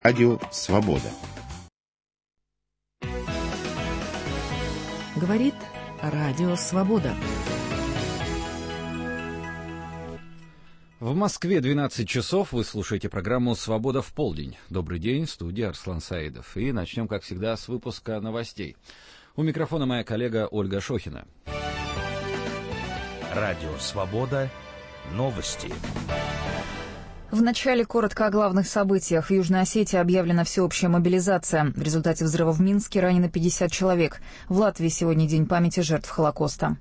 Радио «Свобода». Говорит Радио «Свобода». В Москве 12 часов. Вы слушаете программу «Свобода в полдень». Добрый день, в студии Арслан Саидов. И начнем, как всегда, с выпуска новостей. У микрофона моя коллега Ольга Шохина. Радио «Свобода». Новости. Вначале коротко о главных событиях. В Южной Осетии объявлена всеобщая мобилизация. В результате взрыва в Минске ранено 50 человек. В Латвии сегодня день памяти жертв Холокоста.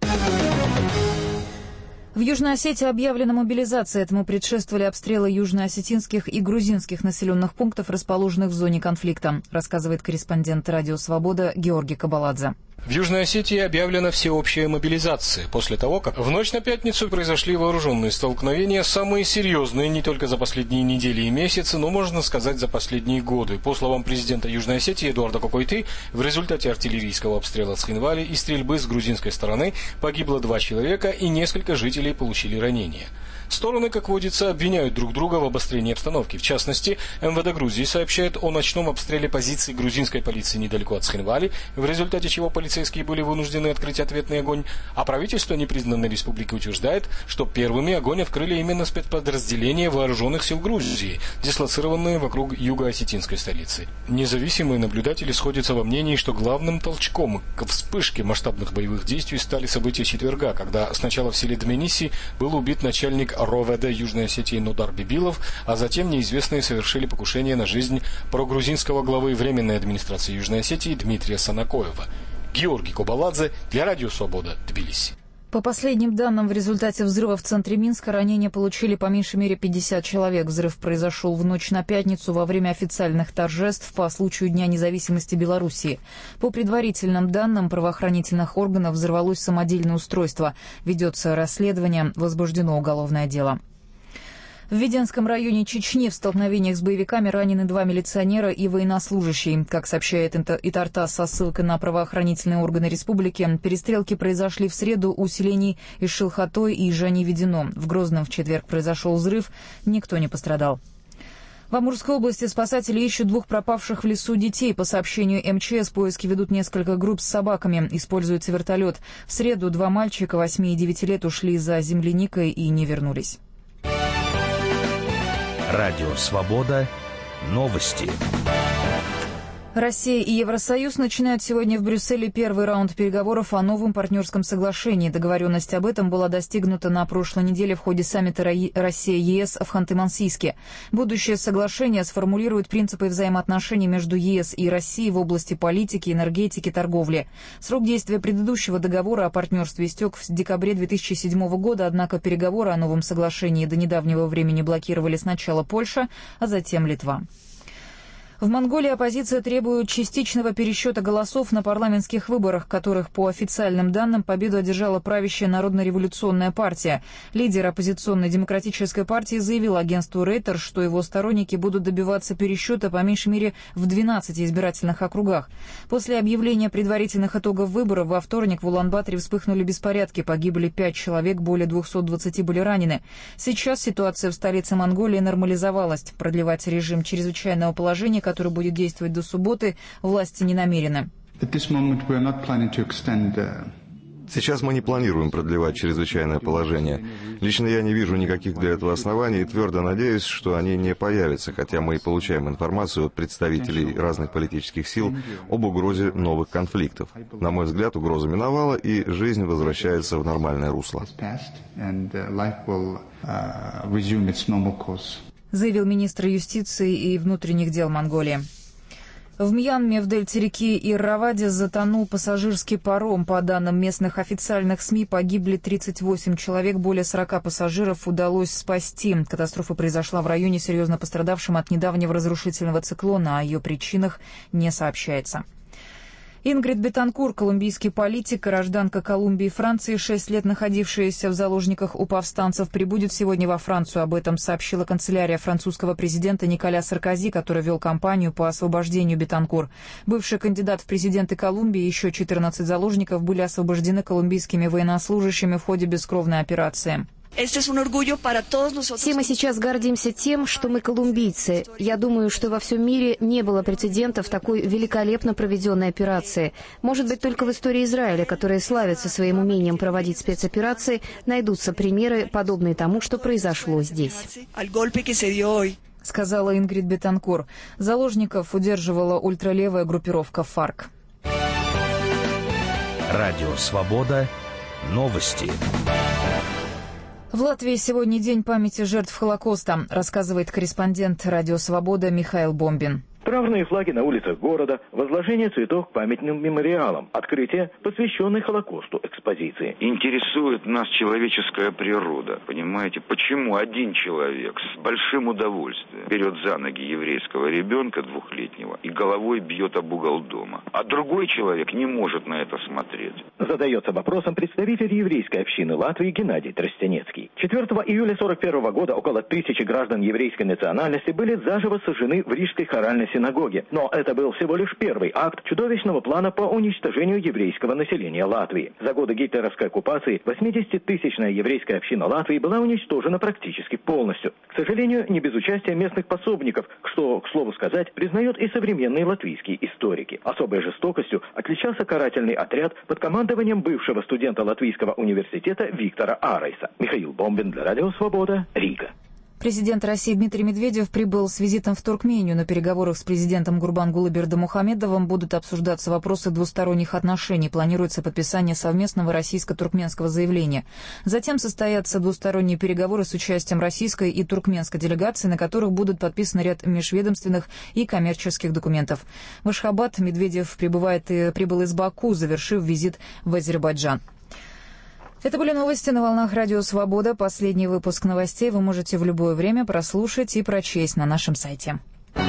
В Южной Осетии объявлена мобилизация. Этому предшествовали обстрелы южноосетинских и грузинских населенных пунктов, расположенных в зоне конфликта, рассказывает корреспондент «Радио Свобода» Георгий Кабаладзе. В Южной Осетии объявлена всеобщая мобилизация после того, как в ночь на пятницу произошли вооруженные столкновения, самые серьезные не только за последние недели и месяцы, но, можно сказать, за последние годы. По словам президента Южной Осетии Эдуарда Кокойты, в результате артиллерийского обстрела Цхинвали и стрельбы с грузинской стороны погибло 2 человека и несколько жителей получили ранения. Стороны, как водится, обвиняют друг друга в обострении обстановки. В частности, МВД Грузии сообщает о ночном обстреле позиций грузинской полиции недалеко от Цхинвали, в результате чего полицейские были вынуждены открыть ответный огонь, а правительство непризнанной республики утверждает, что первыми огонь открыли именно спецподразделения вооруженных сил Грузии, дислоцированные вокруг юго-осетинской столицы. Независимые наблюдатели сходятся во мнении, что главным толчком к вспышке масштабных боевых действий стали события четверга, когда сначала в селе Дмениси был убит начальник РОВД Южной Осетии Нодар Бибилов, а затем неизвестные совершили покушение на жизнь прогрузинского главы Временной администрации Южной Осетии Дмитрия Санакоева. Георгий Кабаладзе для Радио Свобода, Тбилиси. По последним данным, в результате взрыва в центре Минска ранения получили по меньшей мере 50 человек. Взрыв произошел в ночь на пятницу во время официальных торжеств по случаю Дня независимости Белоруссии. По предварительным данным правоохранительных органов, взорвалось самодельное устройство. Ведется расследование, возбуждено уголовное дело. В Веденском районе Чечни в столкновениях с боевиками ранены 2 милиционера и военнослужащий. Как сообщает Итартас со ссылкой на правоохранительные органы республики, перестрелки произошли в среду у селений Ишилхатой и Жани-Ведено. В Грозном в четверг произошел взрыв, никто не пострадал. В Амурской области спасатели ищут 2 пропавших в лесу детей. По сообщению МЧС, поиски ведут несколько групп с собаками. Используется вертолет. В среду 2 мальчика 8 и 9 лет ушли за земляникой и не вернулись. Радио «Свобода». Новости. Россия и Евросоюз начинают сегодня в Брюсселе первый раунд переговоров о новом партнерском соглашении. Договоренность об этом была достигнута на прошлой неделе в ходе саммита Россия-ЕС в Ханты-Мансийске. Будущее соглашение сформулирует принципы взаимоотношений между ЕС и Россией в области политики, энергетики, торговли. Срок действия предыдущего договора о партнерстве истек в декабре 2007 года, однако переговоры о новом соглашении до недавнего времени блокировали сначала Польша, а затем Литва. В Монголии оппозиция требует частичного пересчета голосов на парламентских выборах, в которых, по официальным данным, победу одержала правящая Народно-революционная партия. Лидер оппозиционной демократической партии заявил агентству Reuters, что его сторонники будут добиваться пересчета по меньшей мере в 12 избирательных округах. После объявления предварительных итогов выборов во вторник в Улан-Баторе вспыхнули беспорядки, погибли 5 человек, более 220 были ранены. Сейчас ситуация в столице Монголии нормализовалась. Продлевать режим чрезвычайного положения, который будет действовать до субботы, власти не намерены. Сейчас мы не планируем продлевать чрезвычайное положение. Лично я не вижу никаких для этого оснований и твердо надеюсь, что они не появятся, хотя мы и получаем информацию от представителей разных политических сил об угрозе новых конфликтов. На мой взгляд, угроза миновала, и жизнь возвращается в нормальное русло. Заявил министр юстиции и внутренних дел Монголии. В Мьянме в дельте реки Ирравади затонул пассажирский паром. По данным местных официальных СМИ, погибли 38 человек, более 40 пассажиров удалось спасти. Катастрофа произошла в районе, серьезно пострадавшем от недавнего разрушительного циклона, о ее причинах не сообщается. Ингрид Бетанкур, колумбийский политик, гражданка Колумбии и Франции, 6 лет находившаяся в заложниках у повстанцев, прибудет сегодня во Францию. Об этом сообщила канцелярия французского президента Николя Саркози, который вел кампанию по освобождению Бетанкур. Бывший кандидат в президенты Колумбии и еще 14 заложников были освобождены колумбийскими военнослужащими в ходе бескровной операции. Все мы сейчас гордимся тем, что мы колумбийцы. Я думаю, что во всем мире не было прецедентов такой великолепно проведенной операции. Может быть, только в истории Израиля, которая славится своим умением проводить спецоперации, найдутся примеры, подобные тому, что произошло здесь. Сказала Ингрид Бетанкур. Заложников удерживала ультралевая группировка ФАРК. Радио «Свобода». Новости. В Латвии сегодня день памяти жертв Холокоста, рассказывает корреспондент «Радио Свобода» Михаил Бомбин. Травные флаги на улицах города, возложение цветов к памятным мемориалам, открытие, посвященной Холокосту экспозиции. Интересует нас человеческая природа, понимаете? Почему один человек с большим удовольствием берет за ноги еврейского ребенка двухлетнего и головой бьет об угол дома, а другой человек не может на это смотреть? Задается вопросом представитель еврейской общины Латвии Геннадий Тростенецкий. 4 июля 1941 года около 1000 граждан еврейской национальности были заживо сожжены в Рижской хоральной синагоге. Но это был всего лишь первый акт чудовищного плана по уничтожению еврейского населения Латвии. За годы гитлеровской оккупации 80-тысячная еврейская община Латвии была уничтожена практически полностью. К сожалению, не без участия местных пособников, что, к слову сказать, признают и современные латвийские историки. Особой жестокостью отличался карательный отряд под командованием бывшего студента Латвийского университета Виктора Арайса. Михаил Бомбин для Радио Свобода, Рига. Президент России Дмитрий Медведев прибыл с визитом в Туркмению. На переговорах с президентом Гурбангулы Бердымухамедовым будут обсуждаться вопросы двусторонних отношений. Планируется подписание совместного российско-туркменского заявления. Затем состоятся двусторонние переговоры с участием российской и туркменской делегаций, на которых будут подписаны ряд межведомственных и коммерческих документов. В Ашхабад Медведев прибыл из Баку, завершив визит в Азербайджан. Это были новости на волнах Радио Свобода. Последний выпуск новостей вы можете в любое время прослушать и прочесть на нашем сайте.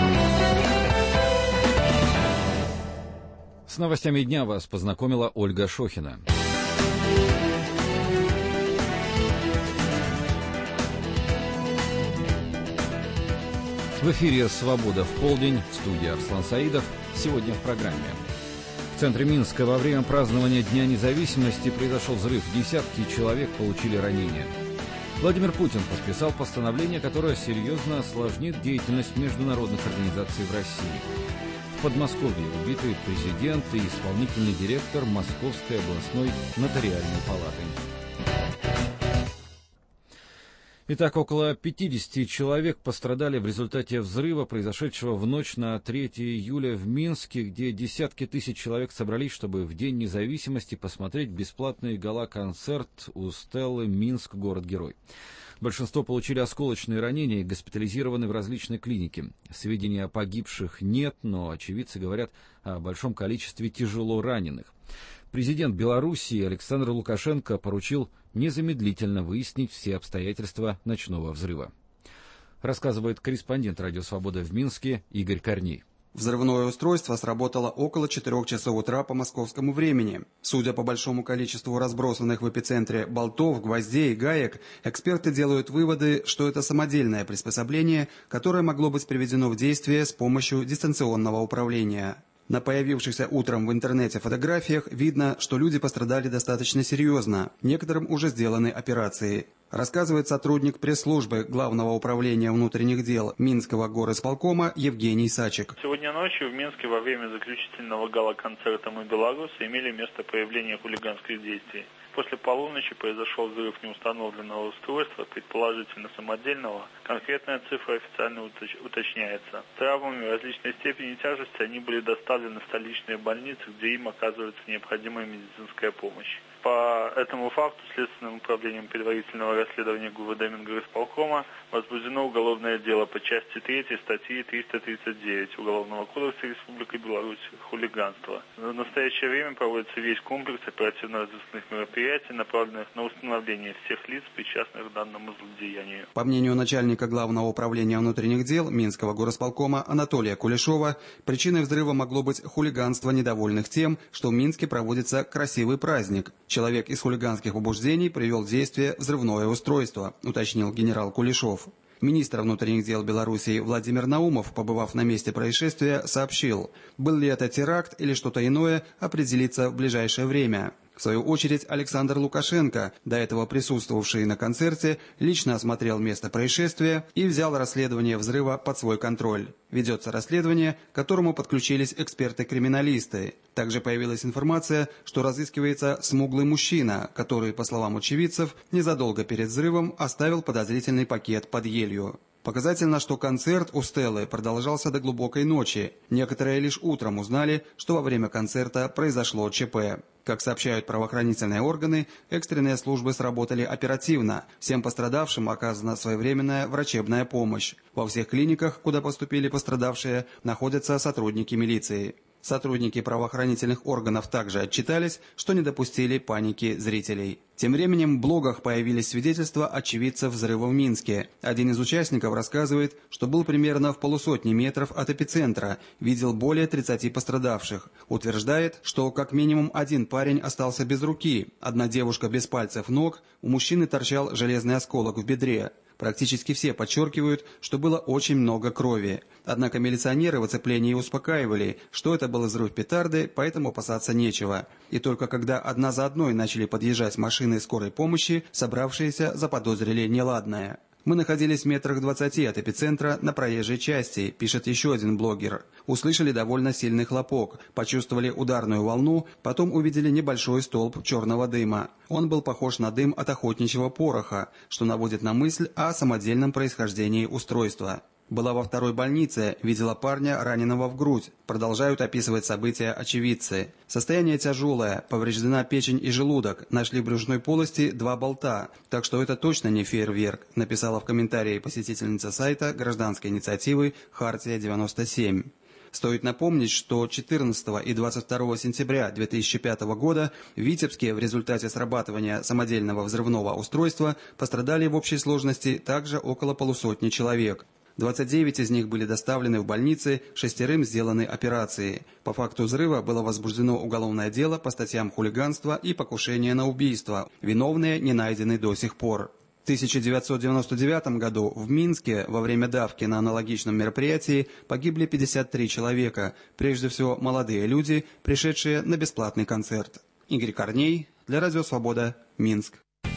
С новостями дня вас познакомила Ольга Шохина. В эфире «Свобода в полдень», в студии Арслан Саидов. Сегодня в программе. В центре Минска во время празднования Дня независимости произошел взрыв. Десятки человек получили ранения. Владимир Путин подписал постановление, которое серьезно осложнит деятельность международных организаций в России. В Подмосковье убиты президент и исполнительный директор Московской областной нотариальной палаты. Итак, около 50 человек пострадали в результате взрыва, произошедшего в ночь на 3 июля в Минске, где десятки тысяч человек собрались, чтобы в День независимости посмотреть бесплатный гала-концерт у Стеллы «Минск. Город-герой». Большинство получили осколочные ранения и госпитализированы в различные клиники. Сведений о погибших нет, но очевидцы говорят о большом количестве тяжело раненых. Президент Белоруссии Александр Лукашенко поручил незамедлительно выяснить все обстоятельства ночного взрыва. Рассказывает корреспондент «Радио Свобода» в Минске Игорь Корней. Взрывное устройство сработало около 4 часов утра по московскому времени. Судя по большому количеству разбросанных в эпицентре болтов, гвоздей и гаек, эксперты делают выводы, что это самодельное приспособление, которое могло быть приведено в действие с помощью дистанционного управления. На появившихся утром в интернете фотографиях видно, что люди пострадали достаточно серьезно. Некоторым уже сделаны операции. Рассказывает сотрудник пресс-службы Главного управления внутренних дел Минского горосполкома Евгений Сачек. Сегодня ночью в Минске во время заключительного гала-концерта «Мы белорусы» имели место появление хулиганских действий. После полуночи произошел взрыв неустановленного устройства, предположительно самодельного. Конкретная цифра официально уточняется. Травмами различной степени тяжести они были доставлены в столичные больницы, где им оказывается необходимая медицинская помощь. По этому факту Следственным управлением предварительного расследования ГУВД Мингорисполкома возбуждено уголовное дело по части 3 статьи 339 Уголовного кодекса Республики Беларусь «Хулиганство». В настоящее время проводится весь комплекс оперативно-розыскных мероприятий, направленных на установление всех лиц, причастных к данному злодеянию. По мнению начальника Главного управления внутренних дел Минского горосполкома Анатолия Кулешова, причиной взрыва могло быть хулиганство недовольных тем, что в Минске проводится красивый праздник. Человек из хулиганских побуждений привел в действие взрывное устройство, уточнил генерал Кулешов. Министр внутренних дел Белоруссии Владимир Наумов, побывав на месте происшествия, сообщил, был ли это теракт или что-то иное, определиться в ближайшее время. В свою очередь, Александр Лукашенко, до этого присутствовавший на концерте, лично осмотрел место происшествия и взял расследование взрыва под свой контроль. Ведется расследование, к которому подключились эксперты-криминалисты. Также появилась информация, что разыскивается смуглый мужчина, который, по словам очевидцев, незадолго перед взрывом оставил подозрительный пакет под елью. Показательно, что концерт у Стеллы продолжался до глубокой ночи. Некоторые лишь утром узнали, что во время концерта произошло ЧП. Как сообщают правоохранительные органы, экстренные службы сработали оперативно. Всем пострадавшим оказана своевременная врачебная помощь. Во всех клиниках, куда поступили пострадавшие, находятся сотрудники милиции. Сотрудники правоохранительных органов также отчитались, что не допустили паники зрителей. Тем временем в блогах появились свидетельства очевидцев взрыва в Минске. Один из участников рассказывает, что был примерно в 150 метров от эпицентра, видел более 30 пострадавших. Утверждает, что как минимум один парень остался без руки, одна девушка без пальцев ног, у мужчины торчал железный осколок в бедре. Практически все подчеркивают, что было очень много крови. Однако милиционеры в оцеплении успокаивали, что это был взрыв петарды, поэтому опасаться нечего. И только когда одна за одной начали подъезжать машины скорой помощи, собравшиеся заподозрили неладное. «Мы находились в метрах 20 от эпицентра на проезжей части», пишет еще один блогер. «Услышали довольно сильный хлопок, почувствовали ударную волну, потом увидели небольшой столб черного дыма. Он был похож на дым от охотничьего пороха, что наводит на мысль о самодельном происхождении устройства». Была во второй больнице, видела парня, раненого в грудь. Продолжают описывать события очевидцы. Состояние тяжелое, повреждена печень и желудок, нашли в брюшной полости 2 болта. Так что это точно не фейерверк, написала в комментарии посетительница сайта гражданской инициативы «Хартия-97». Стоит напомнить, что 14 и 22 сентября 2005 года в Витебске в результате срабатывания самодельного взрывного устройства пострадали в общей сложности также около 150 человек. 29 из них были доставлены в больницы, 6 сделаны операции. По факту взрыва было возбуждено уголовное дело по статьям хулиганства и покушения на убийство. Виновные не найдены до сих пор. В 1999 году в Минске во время давки на аналогичном мероприятии погибли 53 человека, прежде всего молодые люди, пришедшие на бесплатный концерт. Игорь Корней, для Радио Свобода, Минск.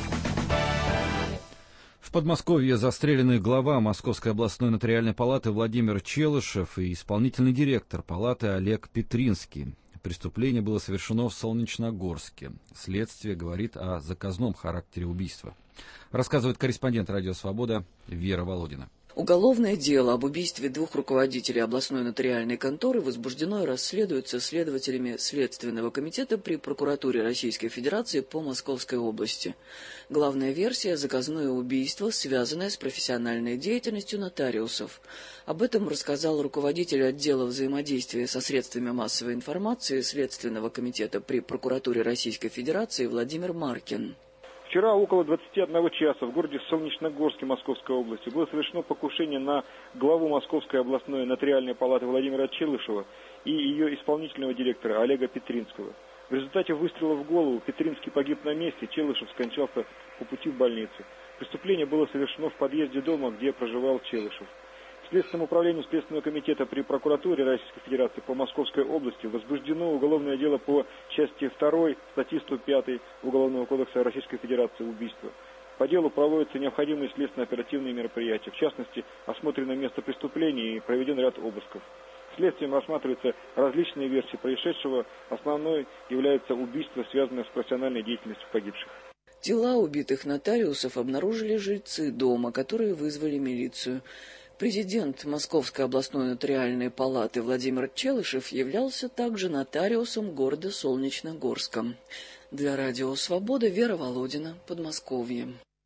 В Подмосковье застрелены глава Московской областной нотариальной палаты Владимир Челышев и исполнительный директор палаты Олег Петринский. Преступление было совершено в Солнечногорске. Следствие говорит о заказном характере убийства. Рассказывает корреспондент «Радио Свобода» Вера Володина. Уголовное дело об убийстве 2 руководителей областной нотариальной конторы возбуждено и расследуется следователями Следственного комитета при прокуратуре Российской Федерации по Московской области. Главная версия – заказное убийство, связанное с профессиональной деятельностью нотариусов. Об этом рассказал руководитель отдела взаимодействия со средствами массовой информации Следственного комитета при прокуратуре Российской Федерации Владимир Маркин. Вчера около 21 часа в городе Солнечногорске Московской области было совершено покушение на главу Московской областной нотариальной палаты Владимира Челышева и ее исполнительного директора Олега Петринского. В результате выстрела в голову Петринский погиб на месте, Челышев скончался по пути в больницу. Преступление было совершено в подъезде дома, где проживал Челышев. Следственному управлению Следственного комитета при прокуратуре Российской Федерации по Московской области возбуждено уголовное дело по части 2 статьи 105 Уголовного кодекса Российской Федерации «Убийство». По делу проводятся необходимые следственно-оперативные мероприятия, в частности, осмотрено место преступления и проведен ряд обысков. Следствием рассматриваются различные версии происшедшего. Основной является убийство, связанное с профессиональной деятельностью погибших. Тела убитых нотариусов обнаружили жильцы дома, которые вызвали милицию. Президент Московской областной нотариальной палаты Владимир Челышев являлся также нотариусом города Солнечногорска. Для Радио Свобода Вера Володина, Подмосковье.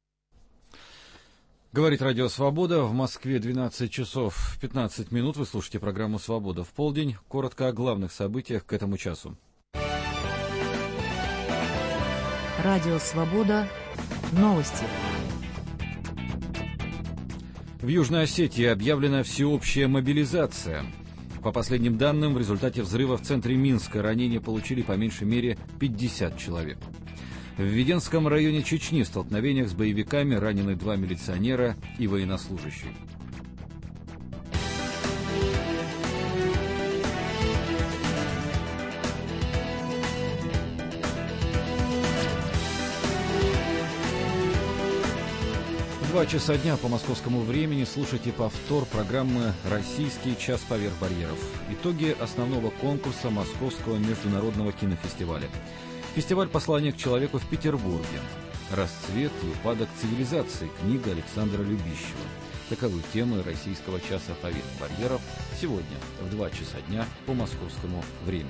Говорит Радио Свобода. В Москве 12 часов 15 минут. Вы слушаете программу «Свобода в полдень». Коротко о главных событиях к этому часу. Радио Свобода. Новости. В Южной Осетии объявлена всеобщая мобилизация. По последним данным, в результате взрыва в центре Минска ранения получили по меньшей мере 50 человек. В Веденском районе Чечни в столкновениях с боевиками ранены 2 милиционера и военнослужащий. 2 часа дня по московскому времени слушайте повтор программы «Российский час поверх барьеров». Итоги основного конкурса Московского международного кинофестиваля. Фестиваль «Послание к человеку» в Петербурге. Расцвет и упадок цивилизации. Книга Александра Любищева. Таковы темы «Российского часа поверх барьеров» сегодня в 2 часа дня по московскому времени.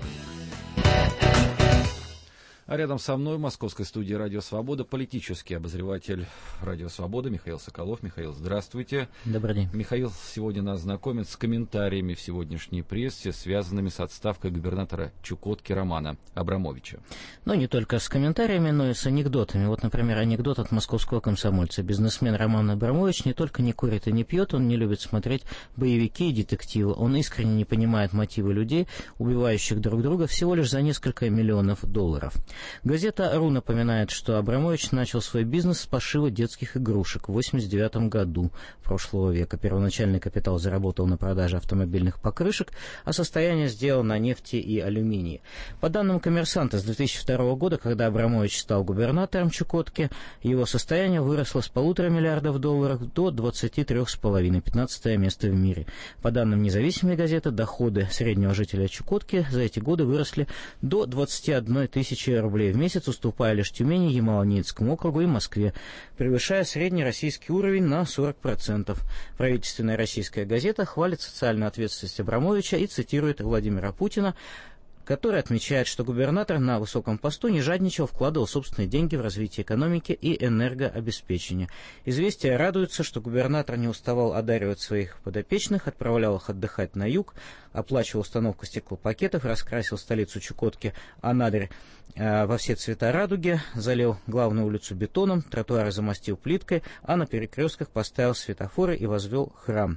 А рядом со мной в московской студии «Радио Свобода» политический обозреватель «Радио Свобода» Михаил Соколов. Михаил, здравствуйте. Добрый день. Михаил сегодня нас знакомит с комментариями в сегодняшней прессе, связанными с отставкой губернатора Чукотки Романа Абрамовича. Ну, не только с комментариями, но и с анекдотами. Вот, например, анекдот от московского комсомольца. Бизнесмен Роман Абрамович не только не курит и не пьет, он не любит смотреть боевики и детективы. Он искренне не понимает мотивы людей, убивающих друг друга всего лишь за несколько миллионов долларов. Газета «Ру» напоминает, что Абрамович начал свой бизнес с пошива детских игрушек в 1989 году прошлого века. Первоначальный капитал заработал на продаже автомобильных покрышек, а состояние сделал на нефти и алюминии. По данным «Коммерсанта», с 2002 года, когда Абрамович стал губернатором Чукотки, его состояние выросло с $1,5 миллиарда до 23,5, 15 место в мире. По данным независимой газеты, доходы среднего жителя Чукотки за эти годы выросли до 21 тысячи рублей в месяц, уступая лишь Тюмени, Ямало-Ненецкому округу и Москве, превышая средний российский уровень на 40%. Правительственная российская газета хвалит социальную ответственность Абрамовича и цитирует Владимира Путина, который отмечает, что губернатор на высоком посту не жадничал, вкладывал собственные деньги в развитие экономики и энергообеспечения. «Известия» радуются, что губернатор не уставал одаривать своих подопечных, отправлял их отдыхать на юг, оплачивал установку стеклопакетов, раскрасил столицу Чукотки Анадырь во все цвета радуги, залил главную улицу бетоном, тротуары замостил плиткой, а на перекрестках поставил светофоры и возвел храм.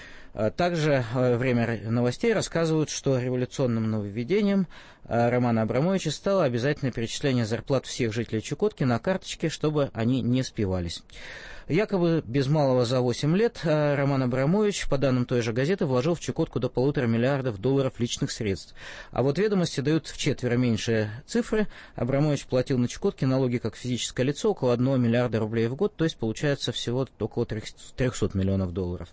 Также «Время новостей» рассказывают, что революционным нововведением Романа Абрамовича стало обязательное перечисление зарплат всех жителей Чукотки на карточке, чтобы они не спивались. Якобы без малого за 8 лет Роман Абрамович, по данным той же газеты, вложил в Чукотку до $1,5 миллиарда личных средств. А вот «Ведомости» дают вчетверо меньшие цифры. Абрамович платил на Чукотке налоги как физическое лицо около $1 миллиарда в год, то есть получается всего около $300 миллионов.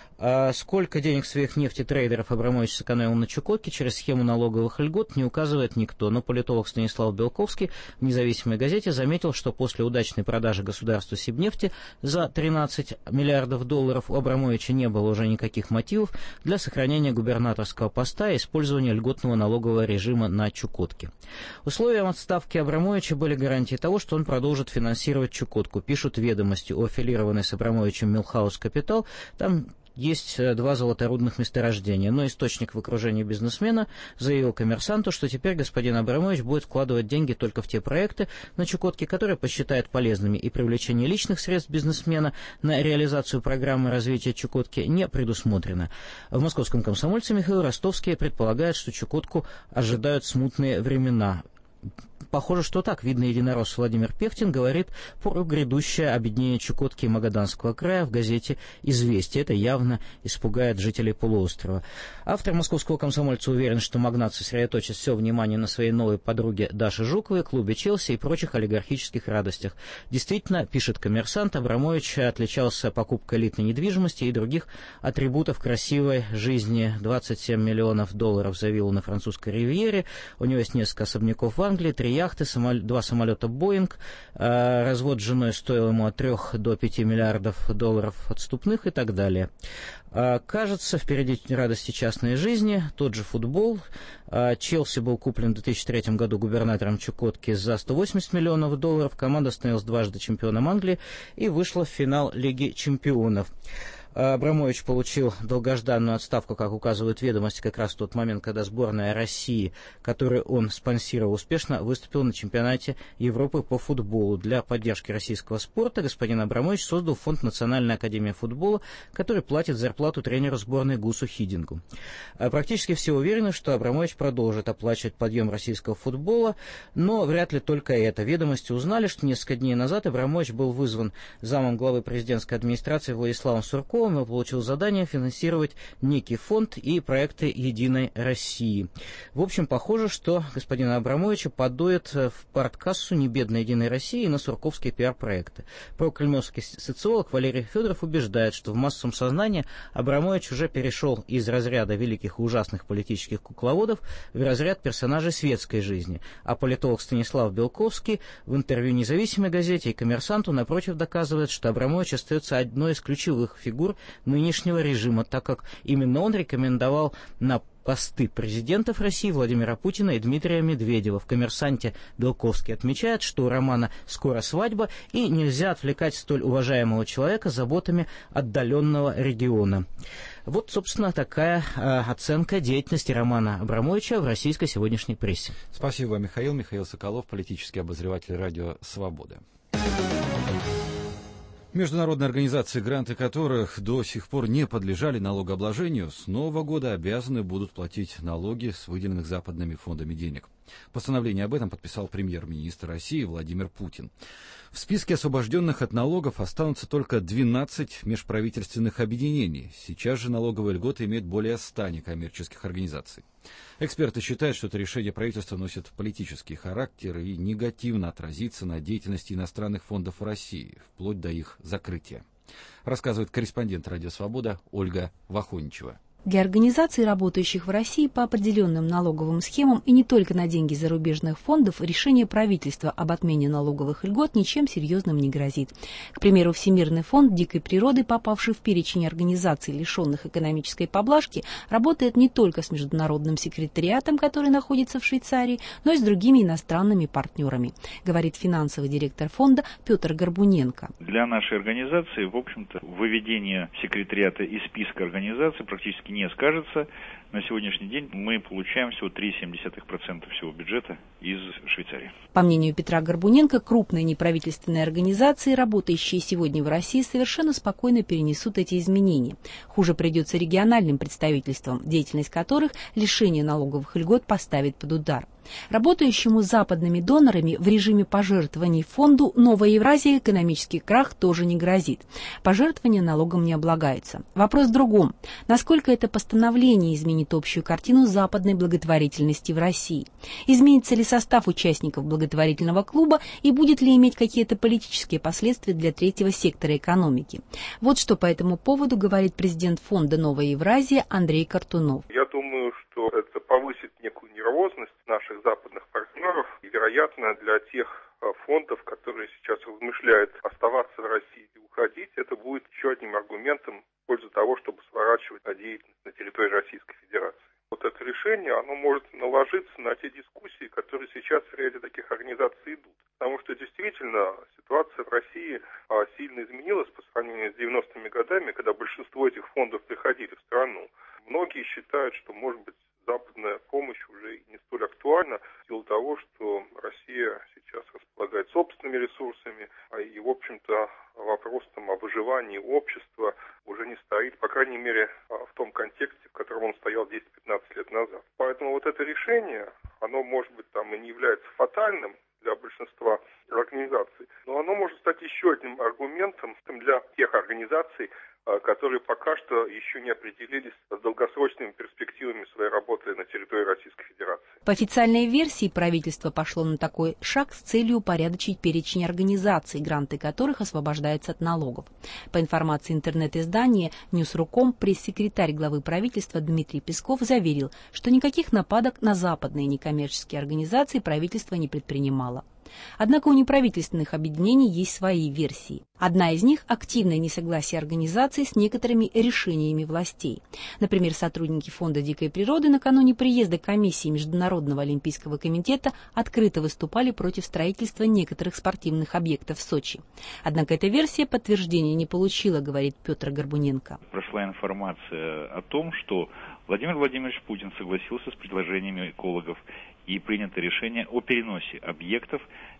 А сколько денег своих нефтетрейдеров Абрамович сэкономил на Чукотке через схему налоговых льгот, не указывает никто. Но политолог Станислав Белковский в независимой газете заметил, что после удачной продажи государству Сибнефти за $13 миллиардов у Абрамовича не было уже никаких мотивов для сохранения губернаторского поста и использования льготного налогового режима на Чукотке. Условием отставки Абрамовича были гарантии того, что он продолжит финансировать Чукотку. Пишут «Ведомости» о аффилированной с Абрамовичем Милхаус Капитал. Там есть 2 золоторудных месторождения, но источник в окружении бизнесмена заявил «Коммерсанту», что теперь господин Абрамович будет вкладывать деньги только в те проекты на Чукотке, которые посчитает полезными, и привлечение личных средств бизнесмена на реализацию программы развития Чукотки не предусмотрено. В московском «Комсомольце» Михаил Ростовский предполагает, что Чукотку ожидают смутные времена. Похоже, что так. Видно, единорос Владимир Пехтин говорит про грядущее объединение Чукотки и Магаданского края в газете «Известия». Это явно испугает жителей полуострова. Автор московского «Комсомольца» уверен, что магнат сосредоточит все внимание на своей новой подруге Даше Жуковой, клубе «Челси» и прочих олигархических радостях. Действительно, пишет «Коммерсант», Абрамович отличался покупкой элитной недвижимости и других атрибутов красивой жизни. $27 миллионов за виллу на французской ривьере. У него есть несколько особняков в Англии, 3 яхты, 2 самолета «Боинг». Развод с женой стоил ему от 3 до 5 миллиардов отступных и так далее. Кажется, впереди радости частной жизни, тот же футбол. Челси был куплен в 2003 году губернатором Чукотки за $180 миллионов. Команда становилась дважды чемпионом Англии и вышла в финал Лиги чемпионов. Абрамович получил долгожданную отставку, как указывают «Ведомости», как раз в тот момент, когда сборная России, которую он спонсировал, успешно выступила на чемпионате Европы по футболу. Для поддержки российского спорта господин Абрамович создал фонд Национальной академии футбола, который платит зарплату тренеру сборной Гусу Хидингу. Практически все уверены, что Абрамович продолжит оплачивать подъем российского футбола, но вряд ли только это. «Ведомости» узнали, что несколько дней назад Абрамович был вызван замом главы президентской администрации Владиславом Сурковым Песковым и получил задание финансировать некий фонд и проекты «Единой России». В общем, похоже, что господина Абрамовича подует в парткассу небедной «Единой России» на сурковские пиар-проекты. Прокремлевский социолог Валерий Федоров убеждает, что в массовом сознании Абрамович уже перешел из разряда великих и ужасных политических кукловодов в разряд персонажей светской жизни, а политолог Станислав Белковский в интервью «Независимой газете» и «Коммерсанту» напротив доказывает, что Абрамович остается одной из ключевых фигур нынешнего режима, так как именно он рекомендовал на посты президентов России Владимира Путина и Дмитрия Медведева. В «Коммерсанте» Белковский отмечает, что у Романа скоро свадьба, и нельзя отвлекать столь уважаемого человека заботами отдаленного региона. Вот, собственно, такая оценка деятельности Романа Абрамовича в российской сегодняшней прессе. Спасибо, Михаил. Михаил Соколов, политический обозреватель радио «Свобода». Международные организации, гранты которых до сих пор не подлежали налогообложению, с нового года обязаны будут платить налоги с выделенных западными фондами денег. Постановление об этом подписал премьер-министр России Владимир Путин. В списке освобожденных от налогов останутся только 12 межправительственных объединений. Сейчас же налоговые льготы имеют более 100 некоммерческих организаций. Эксперты считают, что это решение правительства носит политический характер и негативно отразится на деятельности иностранных фондов России, вплоть до их закрытия. Рассказывает корреспондент «Радио Свобода» Ольга Вахоничева. Для организаций, работающих в России по определенным налоговым схемам и не только на деньги зарубежных фондов, решение правительства об отмене налоговых льгот ничем серьезным не грозит. К примеру, Всемирный фонд дикой природы, попавший в перечень организаций, лишенных экономической поблажки, работает не только с международным секретариатом, который находится в Швейцарии, но и с другими иностранными партнерами, говорит финансовый директор фонда Петр Горбуненко. Для нашей организации, в общем-то, выведение секретариата из списка организаций практически не скажется. На сегодняшний день мы получаем всего 0,3% всего бюджета из Швейцарии. По мнению Петра Горбуненко, крупные неправительственные организации, работающие сегодня в России, совершенно спокойно перенесут эти изменения. Хуже придется региональным представительствам, деятельность которых лишение налоговых льгот поставит под удар. Работающему с западными донорами в режиме пожертвований фонду «Новая Евразия» экономический крах тоже не грозит. Пожертвования налогом не облагаются. Вопрос в другом. Насколько это постановление изменит общую картину западной благотворительности в России? Изменится ли состав участников благотворительного клуба и будет ли иметь какие-то политические последствия для третьего сектора экономики? Вот что по этому поводу говорит президент фонда «Новая Евразия» Андрей Картунов. Я думаю, что это повысит некую нервозность наших западных партнеров и, вероятно, для тех фондов, которые сейчас размышляют оставаться в России и уходить, это будет еще одним аргументом в пользу того, чтобы сворачивать деятельность на территории Российской Федерации. Вот это решение, оно может наложиться на те дискуссии, которые сейчас в ряде таких организаций идут. Потому что действительно ситуация в России сильно изменилась по сравнению с 90-ми годами, когда большинство этих фондов приходили в страну. Многие считают, что, может быть, западная помощь уже не столь актуальна в силу того, что Россия сейчас располагает собственными ресурсами, и, в общем-то, вопрос о выживании общества уже не стоит, по крайней мере, в том контексте, в котором он стоял 10-15 лет назад. Поэтому вот это решение, оно, может быть, и не является фатальным для большинства организаций, но оно может стать еще одним аргументом для тех организаций, которые пока что еще не определились с долгосрочными перспективами своей работы на территории Российской Федерации. По официальной версии, правительство пошло на такой шаг с целью упорядочить перечень организаций, гранты которых освобождаются от налогов. По информации интернет-издания News.ru.com, пресс-секретарь главы правительства Дмитрий Песков заверил, что никаких нападок на западные некоммерческие организации правительство не предпринимало. Однако у неправительственных объединений есть свои версии. Одна из них – активное несогласие организаций с некоторыми решениями властей. Например, сотрудники Фонда дикой природы накануне приезда комиссии Международного олимпийского комитета открыто выступали против строительства некоторых спортивных объектов в Сочи. Однако эта версия подтверждения не получила, говорит Петр Горбуненко. Прошла информация о том, что Владимир Владимирович Путин согласился с предложениями экологов и принято решение о переносе объектов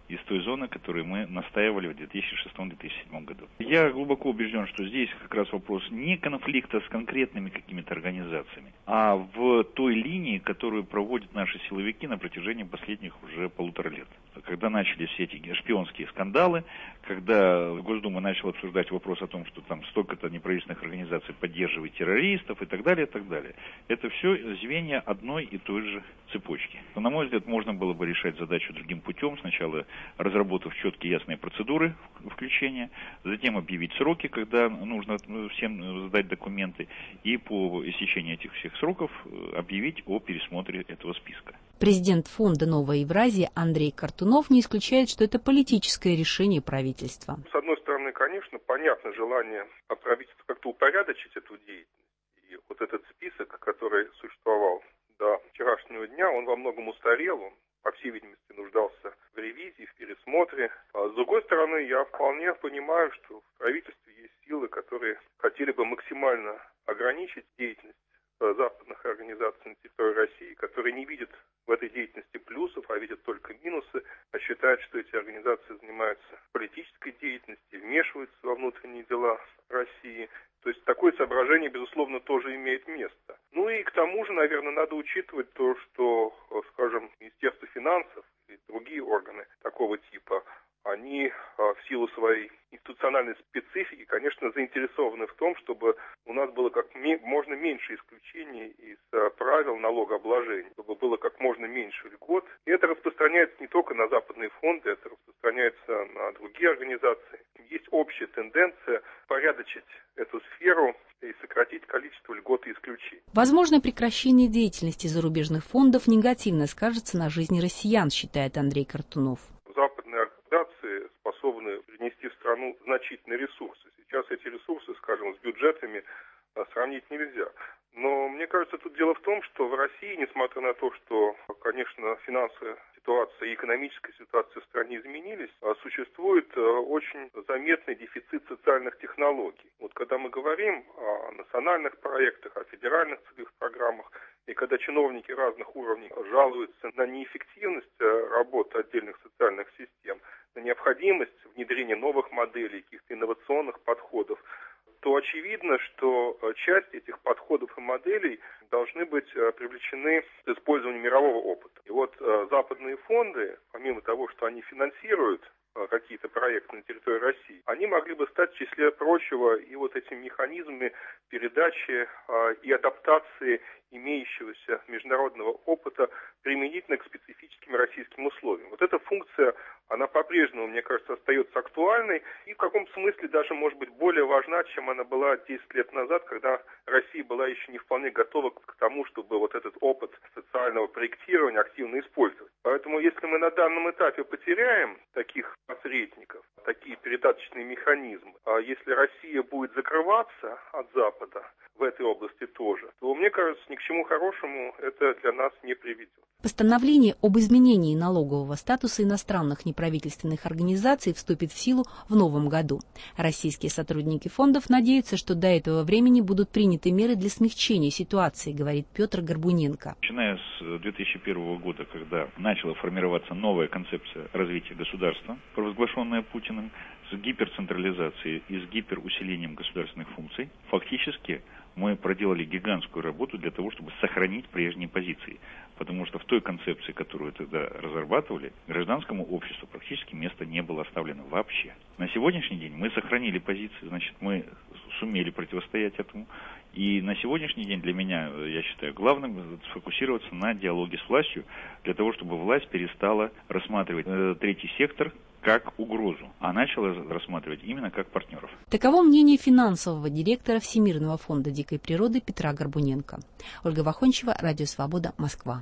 из той зоны, которую мы настаивали в 2006-2007 году. Я глубоко убежден, что здесь как раз вопрос не конфликта с конкретными какими-то организациями, а в той линии, которую проводят наши силовики на протяжении последних уже 1,5 лет. Когда начались все эти шпионские скандалы, когда Госдума начала обсуждать вопрос о том, что там столько-то неправительственных организаций поддерживает террористов и так далее, и так далее. Это все звенья одной и той же цепочки. Но, на мой взгляд, можно было бы решать задачу другим путем. Сначала разработав четкие ясные процедуры включения, затем объявить сроки, когда нужно всем сдать документы, и по истечении этих всех сроков объявить о пересмотре этого списка. Президент фонда «Новая Евразия» Андрей Картунов не исключает, что это политическое решение правительства. С одной стороны, конечно, понятно желание правительства как-то упорядочить эту деятельность. И вот этот список, который существовал до вчерашнего дня, он во многом устарел, он, по всей видимости, нуждался в ревизии, в пересмотре. А с другой стороны, я вполне понимаю, что в правительстве есть силы, которые хотели бы максимально ограничить деятельность западных организаций на территории России, которые не видят в этой деятельности плюсов, а видят только минусы, а считают, что эти организации занимаются политической деятельностью, вмешиваются во внутренние дела России. То есть такое соображение, безусловно, тоже имеет место. Ну и к тому же, наверное, надо учитывать то, что, скажем, Министерство финансов и другие органы такого типа, они в силу своей институциональной специфики, конечно, заинтересованы в том, чтобы у нас было как можно меньше исключений из правил налогообложения, чтобы было как можно меньше льгот. И это распространяется не только на западные фонды, это распространяется на другие организации. Есть общая тенденция порядочить эту сферу и сократить количество льгот и исключений. Возможно, прекращение деятельности зарубежных фондов негативно скажется на жизни россиян, считает Андрей Картунов. Западные организации способны принести в страну значительные ресурсы. Сейчас эти ресурсы, скажем, с бюджетами сравнить нельзя. Но мне кажется, тут дело в том, что в России, несмотря на то, что, конечно, финансовая ситуация и экономическая ситуация в стране изменились, существует очень заметный дефицит социальных технологий. Вот когда мы говорим о национальных проектах, о федеральных целевых программах, и когда чиновники разных уровней жалуются на неэффективность работы отдельных социальных систем, на необходимость внедрения новых моделей, каких-то инновационных подходов, то очевидно, что часть этих подходов и моделей должны быть привлечены с использованием мирового опыта. И вот западные фонды, помимо того, что они финансируют какие-то проекты на территории России, они могли бы стать, в числе прочего, и вот этими механизмами передачи и адаптации имеющегося международного опыта применительно к специфическим российским условиям. Вот эта функция, она по-прежнему, мне кажется, остается актуальной и в каком-то смысле даже, может быть, более важна, чем она была 10 лет назад, когда Россия была еще не вполне готова к тому, чтобы вот этот опыт социального проектирования активно использовать. Поэтому, если мы на данном этапе потеряем таких посредников, такие передаточные механизмы, а если Россия будет закрываться от Запада в этой области тоже, то, мне кажется, ни к чему хорошему это для нас не приведет. Постановление об изменении налогового статуса иностранных неправительственных организаций вступит в силу в новом году. Российские сотрудники фондов надеются, что до этого времени будут приняты меры для смягчения ситуации, говорит Петр Горбуненко. Начиная с 2001 года, когда начала формироваться новая концепция развития государства, провозглашенная Путиным, с гиперцентрализацией и с гиперусилением государственных функций, фактически мы проделали гигантскую работу для того, чтобы сохранить прежние позиции. Потому что в той концепции, которую тогда разрабатывали, гражданскому обществу практически места не было оставлено вообще. На сегодняшний день мы сохранили позиции, значит, мы сумели противостоять этому. И на сегодняшний день для меня, я считаю, главным сфокусироваться на диалоге с властью, для того, чтобы власть перестала рассматривать третий сектор как угрозу, а начала рассматривать именно как партнеров. Таково мнение финансового директора Всемирного фонда дикой природы Петра Горбуненко. Ольга Вахончева, Радио Свобода, Москва.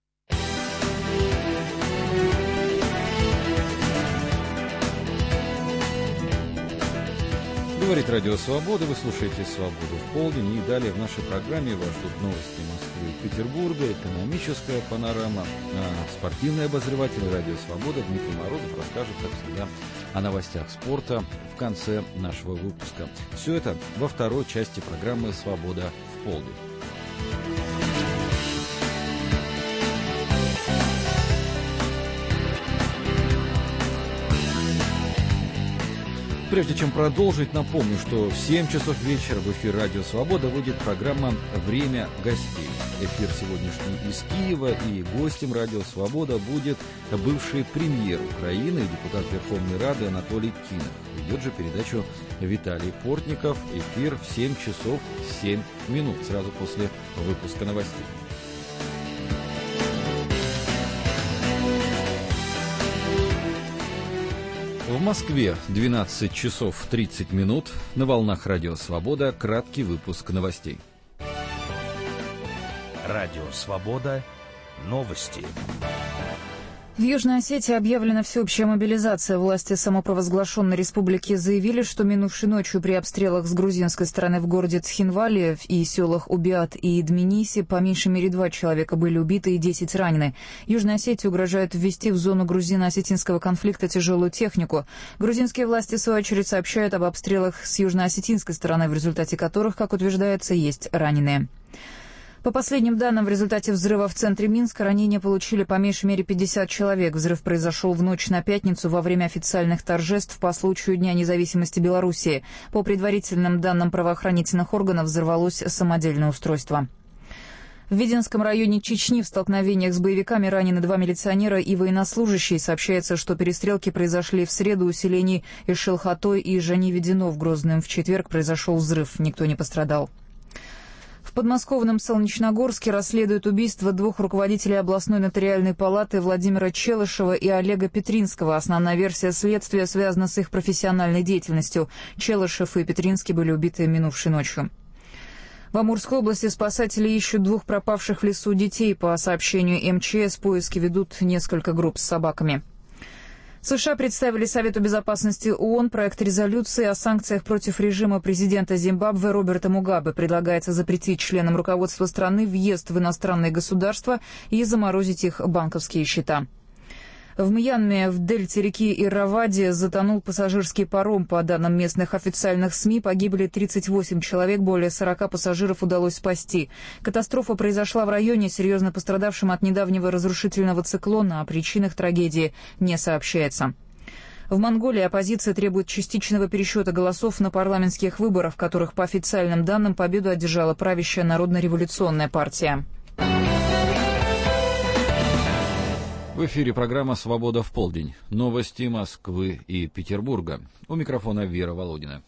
Говорит Радио Свобода, вы слушаете «Свободу в полдень», и далее в нашей программе вас ждут новости Москвы и Петербурга, экономическая панорама, спортивный обозреватель Радио Свобода Дмитрий Морозов расскажет, как всегда, о новостях спорта в конце нашего выпуска. Все это во второй части программы «Свобода в полдень». прежде чем продолжить, напомню, что в 7 часов вечера в эфир «Радио Свобода» выйдет программа «Время гостей». Эфир сегодняшний из Киева, и гостем «Радио Свобода» будет бывший премьер Украины и депутат Верховной Рады Анатолий Кинов. Ведет же передачу Виталий Портников. Эфир в 7 часов 7 минут, сразу после выпуска новостей. В Москве 12 часов 30 минут. На волнах «Радио Свобода» краткий выпуск новостей. Радио Свобода. Новости. В Южной Осетии объявлена всеобщая мобилизация. Власти самопровозглашенной республики заявили, что минувшей ночью при обстрелах с грузинской стороны в городе Цхинвали и селах Убиат и Дминиси по меньшей мере 2 человека были убиты и 10 ранены. Южной Осетии угрожают ввести в зону грузино-осетинского конфликта тяжелую технику. Грузинские власти, в свою очередь, сообщают об обстрелах с южно-осетинской стороны, в результате которых, как утверждается, есть раненые. По последним данным, в результате взрыва в центре Минска ранения получили по меньшей мере 50 человек. Взрыв произошел в ночь на пятницу во время официальных торжеств по случаю Дня независимости Белоруссии. По предварительным данным правоохранительных органов, взорвалось самодельное устройство. В Виденском районе Чечни в столкновениях с боевиками ранены 2 милиционера и военнослужащие. Сообщается, что перестрелки произошли в среду у селений Ишелхатой и Жани-Ведено. В Грозном в четверг произошел взрыв. Никто не пострадал. В подмосковном Солнечногорске расследуют убийство 2 руководителей областной нотариальной палаты Владимира Челышева и Олега Петринского. Основная версия следствия связана с их профессиональной деятельностью. Челышев и Петринский были убиты минувшей ночью. В Амурской области спасатели ищут 2 пропавших в лесу детей. По сообщению МЧС, поиски ведут несколько групп с собаками. США представили Совету безопасности ООН проект резолюции о санкциях против режима президента Зимбабве Роберта Мугабе. Предлагается запретить членам руководства страны въезд в иностранные государства и заморозить их банковские счета. В Мьянме в дельте реки Ирравади затонул пассажирский паром. По данным местных официальных СМИ, погибли 38 человек, более 40 пассажиров удалось спасти. Катастрофа произошла в районе, серьезно пострадавшем от недавнего разрушительного циклона. О причинах трагедии не сообщается. В Монголии оппозиция требует частичного пересчета голосов на парламентских выборах, в которых, по официальным данным, победу одержала правящая Народно-революционная партия. В эфире программа «Свобода в полдень». Новости Москвы и Петербурга. У микрофона Вера Володина.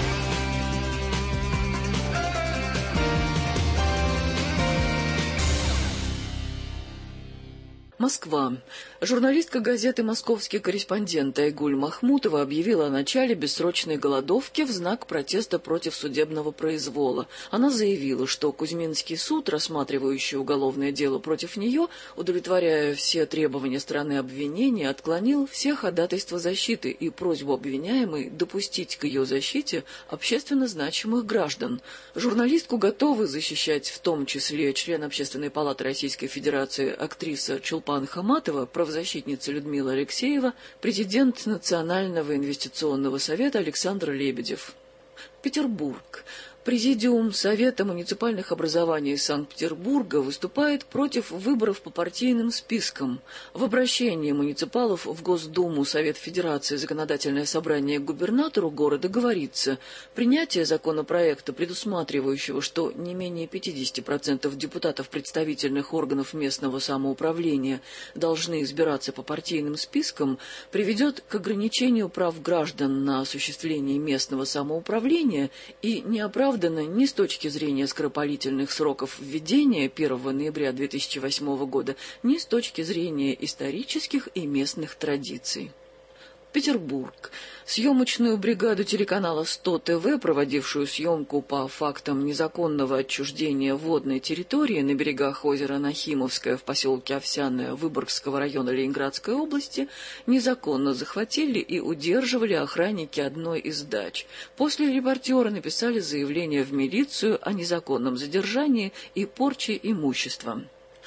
Москва. Журналистка газеты «Московский корреспондент» Айгуль Махмутова объявила о начале бессрочной голодовки в знак протеста против судебного произвола. Она заявила, что Кузьминский суд, рассматривающий уголовное дело против нее, удовлетворяя все требования стороны обвинения, отклонил все ходатайства защиты и просьбу обвиняемой допустить к ее защите общественно значимых граждан. Журналистку готовы защищать в том числе член Общественной палаты Российской Федерации, актриса Чулпан Хаматова, правозащитница Людмила Алексеева, президент Национального инвестиционного совета Александр Лебедев. Петербург. Президиум Совета муниципальных образований Санкт-Петербурга выступает против выборов по партийным спискам. В обращении муниципалов в Госдуму, Совет Федерации, Законодательное собрание к губернатору города говорится: принятие законопроекта, предусматривающего, что не менее 50% депутатов представительных органов местного самоуправления должны избираться по партийным спискам, приведет к ограничению прав граждан на осуществление местного самоуправления и не оправдано ни с точки зрения скоропалительных сроков введения 1 ноября 2008 года, ни с точки зрения исторических и местных традиций. Петербург. Съемочную бригаду телеканала 100 ТВ, проводившую съемку по фактам незаконного отчуждения водной территории на берегах озера Нахимовское в поселке Овсяное Выборгского района Ленинградской области, незаконно захватили и удерживали охранники одной из дач. После репортеры написали заявление в милицию о незаконном задержании и порче имущества.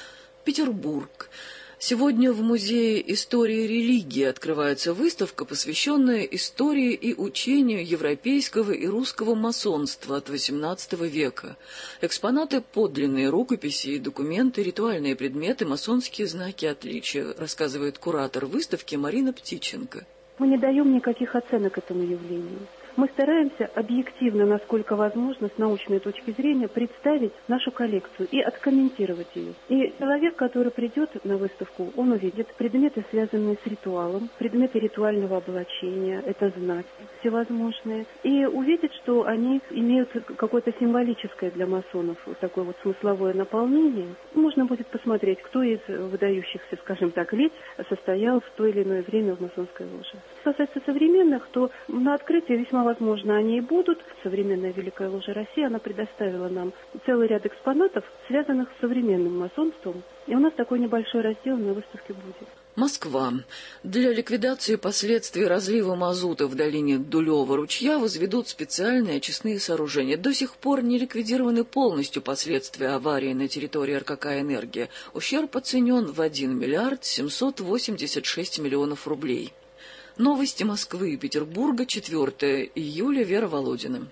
Петербург. Сегодня в Музее истории и религии открывается выставка, посвященная истории и учению европейского и русского масонства от XVIII века. Экспонаты – подлинные рукописи и документы, ритуальные предметы, масонские знаки отличия, рассказывает куратор выставки Марина Птиченко. Мы не даем никаких оценок этому явлению. Мы стараемся объективно, насколько возможно, с научной точки зрения, представить нашу коллекцию и откомментировать ее. И человек, который придет на выставку, он увидит предметы, связанные с ритуалом, предметы ритуального облачения, это знаки всевозможные, и увидит, что они имеют какое-то символическое для масонов такое вот смысловое наполнение. Можно будет посмотреть, кто из выдающихся, скажем так, лиц состоял в то или иное время в масонской ложе. Что касается современных, то на открытии весьма возможно, они и будут. Современная Великая Ложа России, она предоставила нам целый ряд экспонатов, связанных с современным масонством. И у нас такой небольшой раздел на выставке будет. Москва. Для ликвидации последствий разлива мазута в долине Дулева ручья возведут специальные очистные сооружения. До сих пор не ликвидированы полностью последствия аварии на территории РКК «Энергия». Ущерб оценен в 1 миллиард 786 миллионов рублей. Новости Москвы и Петербурга, 4 июля, Вера Володина.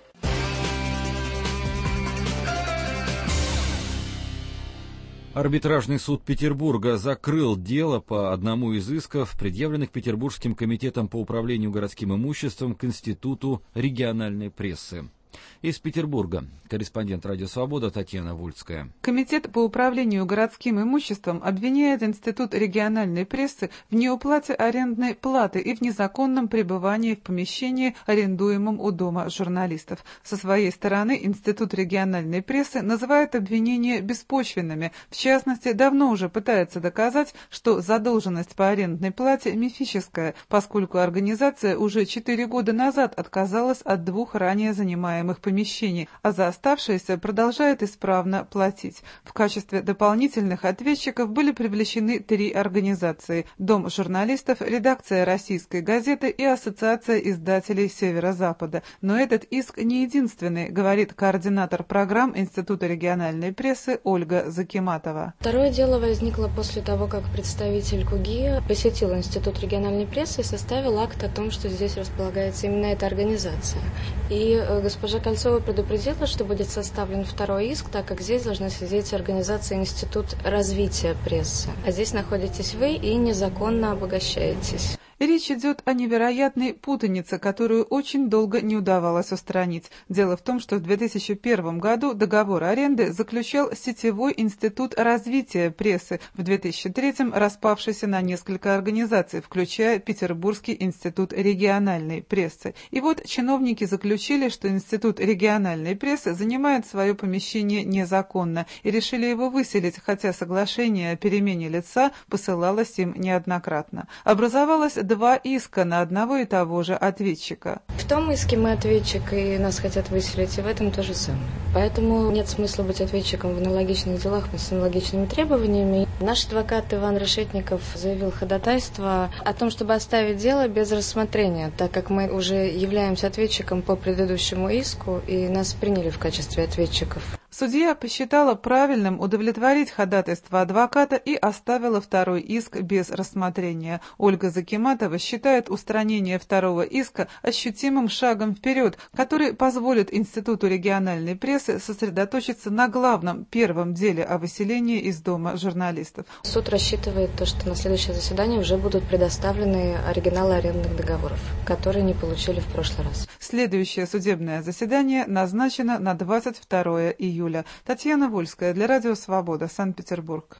Арбитражный суд Петербурга закрыл дело по одному из исков, предъявленных Петербургским комитетом по управлению городским имуществом к Институту региональной прессы. Из Петербурга корреспондент «Радио Свобода» Татьяна Вульская. Комитет по управлению городским имуществом обвиняет Институт региональной прессы в неуплате арендной платы и в незаконном пребывании в помещении, арендуемом у Дома журналистов. Со своей стороны Институт региональной прессы называет обвинения беспочвенными. В частности, давно уже пытается доказать, что задолженность по арендной плате мифическая, поскольку организация уже 4 года назад отказалась от 2 ранее занимаемых помещений, а за оставшиеся продолжает исправно платить. В качестве дополнительных ответчиков были привлечены 3 организации: Дом журналистов, редакция «Российской газеты» и Ассоциация издателей Северо-Запада. Но этот иск не единственный, говорит координатор программ Института региональной прессы Ольга Закиматова. Второе дело возникло после того, как представитель КУГИ посетил Институт региональной прессы и составил акт о том, что здесь располагается именно эта организация. И госпожа Кольцова предупредила, что будет составлен второй иск, так как здесь должна сидеть организация Институт развития прессы. А здесь находитесь вы и незаконно обогащаетесь. Речь идет о невероятной путанице, которую очень долго не удавалось устранить. Дело в том, что в 2001 году договор аренды заключал Сетевой институт развития прессы, в 2003 распавшийся на несколько организаций, включая Петербургский институт региональной прессы. И вот чиновники заключили, что Институт региональной прессы занимает свое помещение незаконно и решили его выселить, хотя соглашение о перемене лица посылалось им неоднократно. Образовалось 2 иска на одного и того же ответчика. В том иске мы ответчик, и нас хотят выселить, и в этом то же самое. Поэтому нет смысла быть ответчиком в аналогичных делах с аналогичными требованиями. Наш адвокат Иван Решетников заявил ходатайство о том, чтобы оставить дело без рассмотрения, так как мы уже являемся ответчиком по предыдущему иску, и нас приняли в качестве ответчиков. Судья посчитала правильным удовлетворить ходатайство адвоката и оставила второй иск без рассмотрения. Ольга Закиматова считает устранение второго иска ощутимым шагом вперед, который позволит Институту региональной прессы сосредоточиться на главном, первом деле о выселении из Дома журналистов. Суд рассчитывает, что на следующее заседание уже будут предоставлены оригиналы арендных договоров, которые не получили в прошлый раз. Следующее судебное заседание назначено на 22 июля. Татьяна Вольская для Радио Свобода, Санкт-Петербург.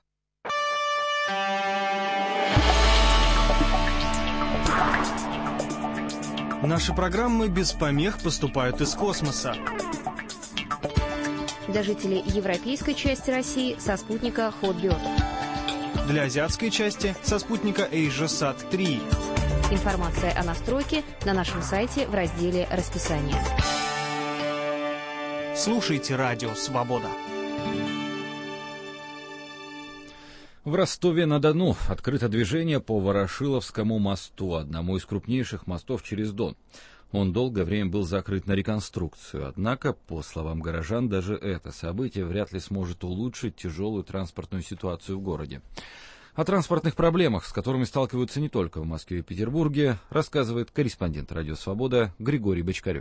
Наши программы без помех поступают из космоса. Для жителей европейской части России со спутника Hotbird. Для азиатской части со спутника AsiaSat 3. Информация о настройке на нашем сайте в разделе «Расписание». Слушайте Радио Свобода. В Ростове-на-Дону открыто движение по Ворошиловскому мосту, одному из крупнейших мостов через Дон. Он долгое время был закрыт на реконструкцию, однако, по словам горожан, даже это событие вряд ли сможет улучшить тяжелую транспортную ситуацию в городе. О транспортных проблемах, с которыми сталкиваются не только в Москве и Петербурге, рассказывает корреспондент «Радио Свобода» Григорий Бочкарев.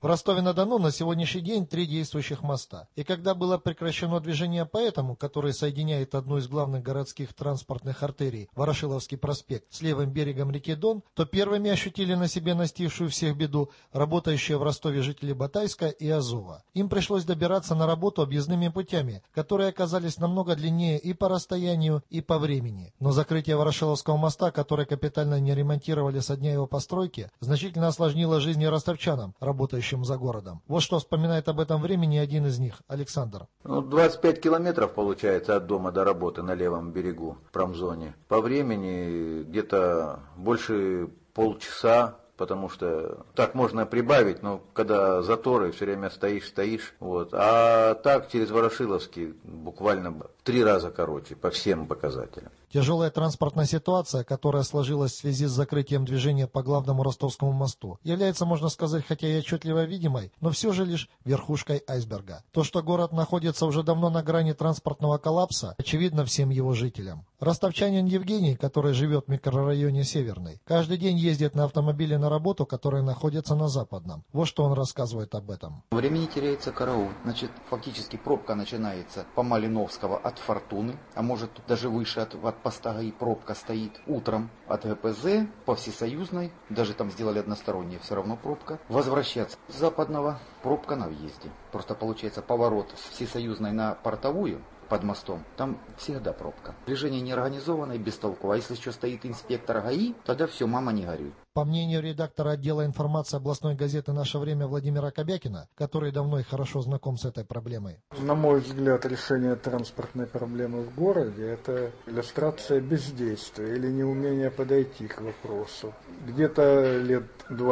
В Ростове-на-Дону на сегодняшний день 3 действующих моста. И когда было прекращено движение по этому, который соединяет одну из главных городских транспортных артерий, Ворошиловский проспект, с левым берегом реки Дон, то первыми ощутили на себе настигшую всех беду работающие в Ростове жители Батайска и Азова. Им пришлось добираться на работу объездными путями, которые оказались намного длиннее и по расстоянию, и по времени. Но закрытие Ворошиловского моста, который капитально не ремонтировали со дня его постройки, значительно осложнило жизнь ростовчанам, работающим за городом. Вот что вспоминает об этом времени один из них, Александр. 25 километров получается от дома до работы на левом берегу в промзоне. По времени где-то больше полчаса, потому что так можно прибавить, но когда заторы, все время стоишь. Вот. А так через Ворошиловский буквально в 3 раза короче по всем показателям. Тяжелая транспортная ситуация, которая сложилась в связи с закрытием движения по главному Ростовскому мосту, является, можно сказать, хотя и отчетливо видимой, но все же лишь верхушкой айсберга. То, что город находится уже давно на грани транспортного коллапса, очевидно всем его жителям. Ростовчанин Евгений, который живет в микрорайоне Северный, каждый день ездит на автомобиле на работу, которая находится на Западном. Вот что он рассказывает об этом. Времени теряется караул. Значит, фактически пробка начинается по Малиновского от Фортуны, а может даже выше от поста ГАИ пробка стоит утром от ГПЗ по Всесоюзной, даже там сделали односторонние, все равно пробка. Возвращаться с Западного пробка на въезде. Просто получается поворот с Всесоюзной на Портовую под мостом, там всегда пробка. Движение неорганизованное, бестолковое. А если еще стоит инспектор ГАИ, тогда все, мама не горюй. По мнению редактора отдела информации областной газеты «Наше время» Владимира Кобякина, который давно и хорошо знаком с этой проблемой. На мой взгляд, решение транспортной проблемы в городе – это иллюстрация бездействия или неумения подойти к вопросу. Где-то лет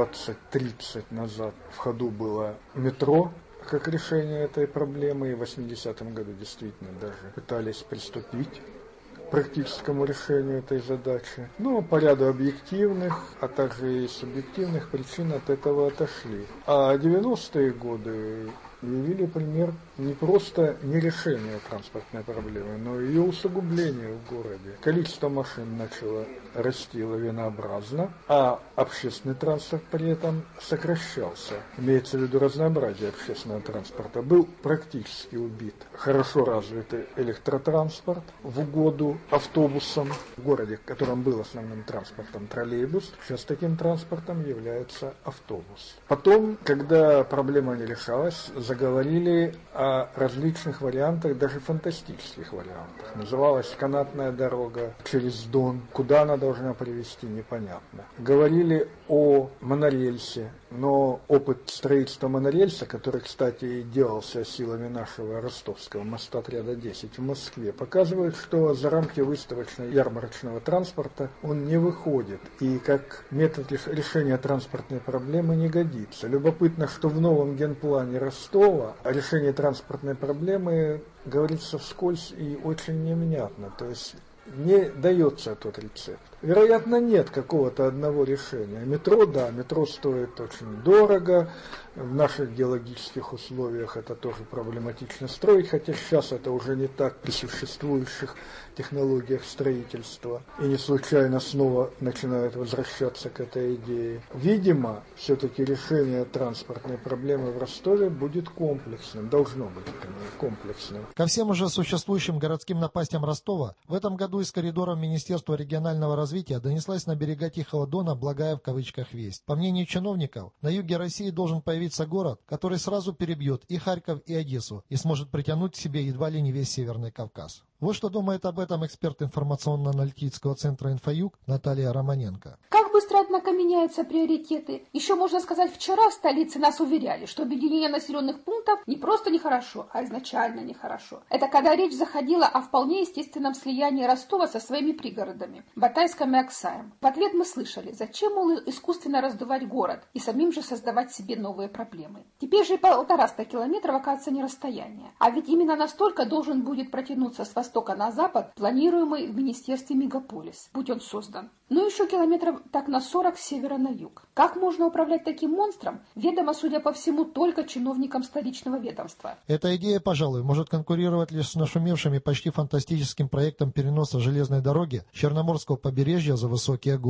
20-30 назад в ходу было метро как решение этой проблемы, и в 80-м году действительно даже пытались приступить к практическому решению этой задачи. Но по ряду объективных, а также и субъективных причин от этого отошли. А 90-е годы явили пример не просто не решения транспортной проблемы, но и ее усугубления в городе. Количество машин начало расти лавинообразно, а общественный транспорт при этом сокращался. Имеется в виду разнообразие общественного транспорта. Был практически убит хорошо развитый электротранспорт в угоду автобусам. В городе, в котором был основным транспортом троллейбус, сейчас таким транспортом является автобус. Потом, когда проблема не решалась, заговорили о различных вариантах, даже фантастических вариантах. Называлась канатная дорога через Дон. Куда она должна привести, непонятно. Говорили о монорельсе, но опыт строительства монорельса, который, кстати, делался силами нашего ростовского мостотряда 10 в Москве, показывает, что за рамки выставочно-ярмарочного транспорта он не выходит и как метод решения транспортной проблемы не годится. Любопытно, что в новом генплане Ростова о решении транспортной проблемы говорится вскользь и очень невнятно, то есть не дается тот рецепт. Вероятно, нет какого-то одного решения. Метро, да, метро стоит очень дорого. В наших геологических условиях это тоже проблематично строить, хотя сейчас это уже не так при существующих технологиях строительства. И не случайно снова начинают возвращаться к этой идее. Видимо, все-таки решение транспортной проблемы в Ростове будет комплексным, должно быть комплексным. Ко всем уже существующим городским напастям Ростова в этом году из коридоров Министерства регионального развития донеслась на берега Тихого Дона благая в кавычках весть. По мнению чиновников, на юге России должен появиться город, который сразу перебьет и Харьков, и Одессу, и сможет притянуть к себе едва ли не весь Северный Кавказ. Вот что думает об этом эксперт информационно-аналитического центра «Инфоюг» Наталья Романенко. Как быстро, однако, меняются приоритеты. Еще, можно сказать, вчера в столице нас уверяли, что объединение населенных пунктов не просто нехорошо, а изначально нехорошо. Это когда речь заходила о вполне естественном слиянии Ростова со своими пригородами, Батайском и Аксаем. В ответ мы слышали, зачем, мол, искусственно раздувать город и самим же создавать себе новые проблемы. Теперь же и 150 километров, оказывается, не расстояние. А ведь именно настолько должен будет протянуться с востока на запад планируемый в министерстве мегаполис, будь он создан. Ну еще километров так на 40 с севера на юг. Как можно управлять таким монстром, ведомо, судя по всему, только чиновникам столичного ведомства. Эта идея, пожалуй, может конкурировать лишь с нашумевшими почти фантастическим проектом переноса железной дороги Черноморского побережья за высокие горы.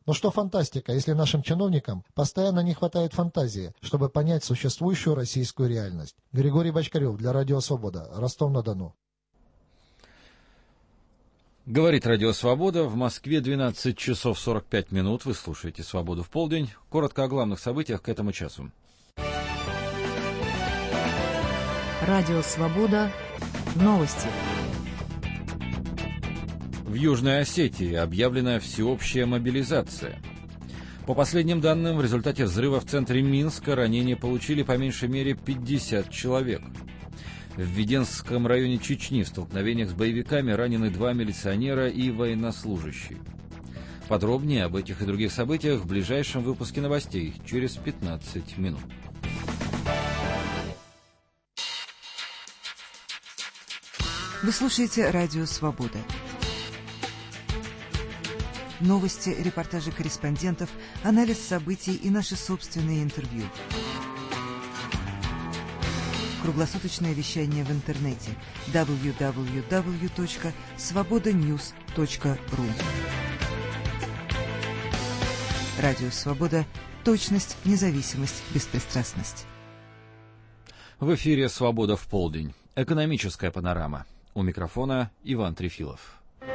Но что фантастика, если нашим чиновникам постоянно не хватает фантазии, чтобы понять существующую российскую реальность? Григорий Бочкарев для Радио Свобода, Ростов-на-Дону. Говорит Радио Свобода. В Москве 12 часов 45 минут. Вы слушаете «Свободу в полдень». Коротко о главных событиях к этому часу. Радио Свобода. Новости. В Южной Осетии объявлена всеобщая мобилизация. По последним данным, в результате взрыва в центре Минска ранения получили по меньшей мере 50 человек. В Веденском районе Чечни в столкновениях с боевиками ранены 2 милиционера и военнослужащие. Подробнее об этих и других событиях в ближайшем выпуске новостей через 15 минут. Вы слушаете Радио Свобода. Новости, репортажи корреспондентов, анализ событий и наши собственные интервью. Круглосуточное вещание в интернете www.svobodanews.ru. Радио Свобода. Точность, независимость, беспристрастность. В эфире «Свобода в полдень». Экономическая панорама. У микрофона Иван Трефилов.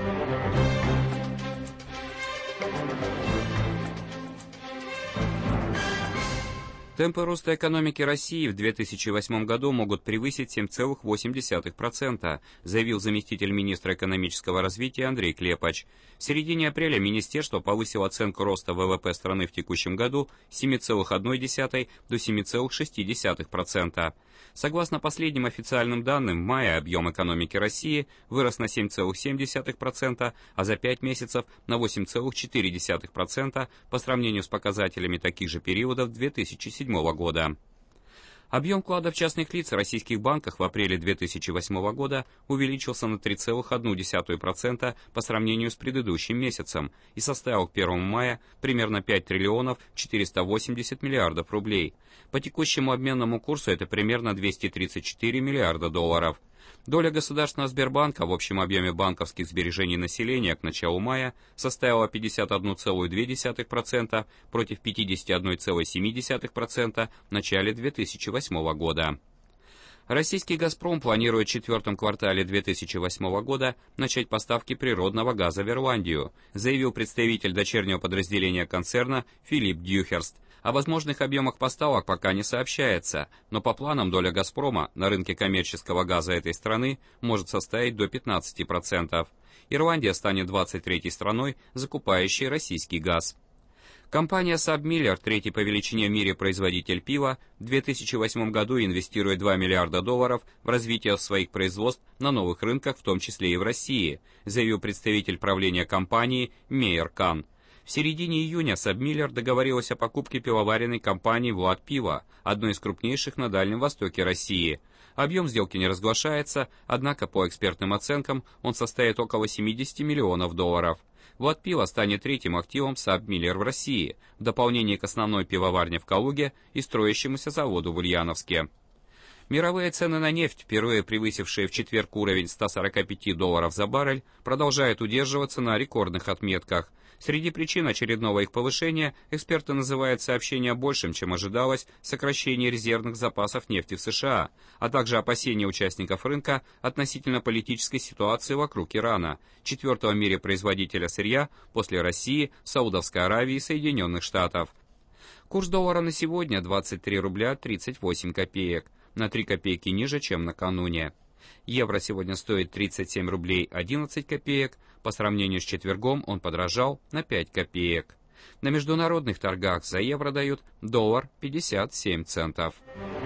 Темпы роста экономики России в 2008 году могут превысить 7,8%, заявил заместитель министра экономического развития Андрей Клепач. В середине апреля министерство повысило оценку роста ВВП страны в текущем году с 7,1 до 7,6%. Согласно последним официальным данным, в мае объем экономики России вырос на 7,7%, а за 5 месяцев на 8,4% по сравнению с показателями таких же периодов 2007 года. Объем вкладов частных лиц в российских банках в апреле 2008 года увеличился на 3,1% по сравнению с предыдущим месяцем и составил к 1 мая примерно 5 триллионов 480 миллиардов рублей. По текущему обменному курсу это примерно 234 миллиарда долларов. Доля Государственного Сбербанка в общем объеме банковских сбережений населения к началу мая составила 51,2% против 51,7% в начале 2008 года. Российский «Газпром» планирует в четвертом квартале 2008 года начать поставки природного газа в Ирландию, заявил представитель дочернего подразделения концерна Филипп Дьюхерст. О возможных объемах поставок пока не сообщается, но по планам доля «Газпрома» на рынке коммерческого газа этой страны может составить до 15%. Ирландия станет 23-й страной, закупающей российский газ. Компания Сабмиллер, третий по величине в мире производитель пива, в 2008 году инвестирует $2 миллиарда в развитие своих производств на новых рынках, в том числе и в России, заявил представитель правления компании Мейер Кан. В середине июня Сабмиллер договорилась о покупке пивоваренной компании «Влад Пиво», одной из крупнейших на Дальнем Востоке России. Объем сделки не разглашается, однако по экспертным оценкам он составит около $70 миллионов. «Влад Пиво» станет третьим активом Сабмиллер в России, в дополнение к основной пивоварне в Калуге и строящемуся заводу в Ульяновске. Мировые цены на нефть, впервые превысившие в четверг уровень $145 за баррель, продолжают удерживаться на рекордных отметках. Среди причин очередного их повышения эксперты называют сообщение большим, чем ожидалось, сокращение резервных запасов нефти в США, а также опасения участников рынка относительно политической ситуации вокруг Ирана, четвертого в мире производителя сырья после России, Саудовской Аравии и Соединенных Штатов. Курс доллара на сегодня 23 рубля 38 копеек, на 3 копейки ниже, чем накануне. Евро сегодня стоит 37 рублей 11 копеек, по сравнению с четвергом он подорожал на 5 копеек. На международных торгах за евро дают доллар 57 центов.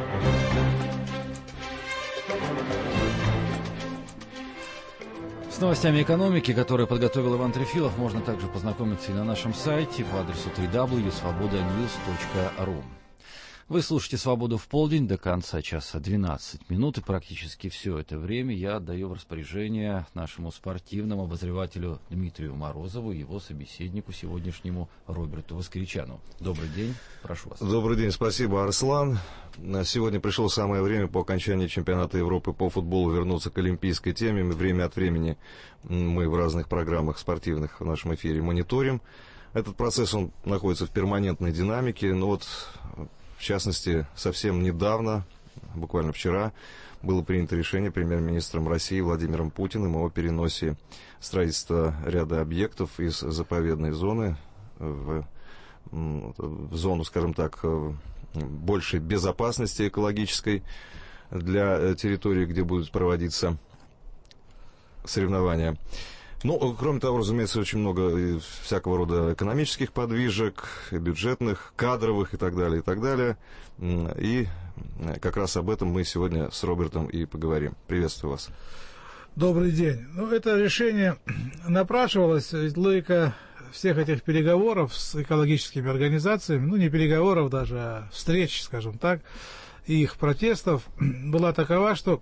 С новостями экономики, которые подготовил Иван Трефилов, можно также познакомиться и на нашем сайте по адресу www.svobodanews.ru. Вы слушаете «Свободу в полдень» до конца часа 12 минут, и практически все это время я отдаю в распоряжение нашему спортивному обозревателю Дмитрию Морозову и его собеседнику сегодняшнему Роберту Воскричану. Добрый день, прошу вас. Добрый день, спасибо, Арслан. Сегодня пришло самое время по окончании чемпионата Европы по футболу вернуться к олимпийской теме. Время от времени мы в разных программах спортивных в нашем эфире мониторим Этот процесс, он находится в перманентной динамике, но вот, в частности, совсем недавно, буквально вчера, было принято решение премьер-министром России Владимиром Путиным о переносе строительства ряда объектов из заповедной зоны в зону, скажем так, большей безопасности экологической для территории, где будут проводиться соревнования. Ну, кроме того, разумеется, очень много всякого рода экономических подвижек, бюджетных, кадровых и так далее, и так далее. И как раз об этом мы сегодня с Робертом и поговорим. Приветствую вас. Добрый день. Ну, это решение напрашивалось, ведь логика всех этих переговоров с экологическими организациями, ну, не переговоров даже, а встреч, скажем так, и их протестов была такова, что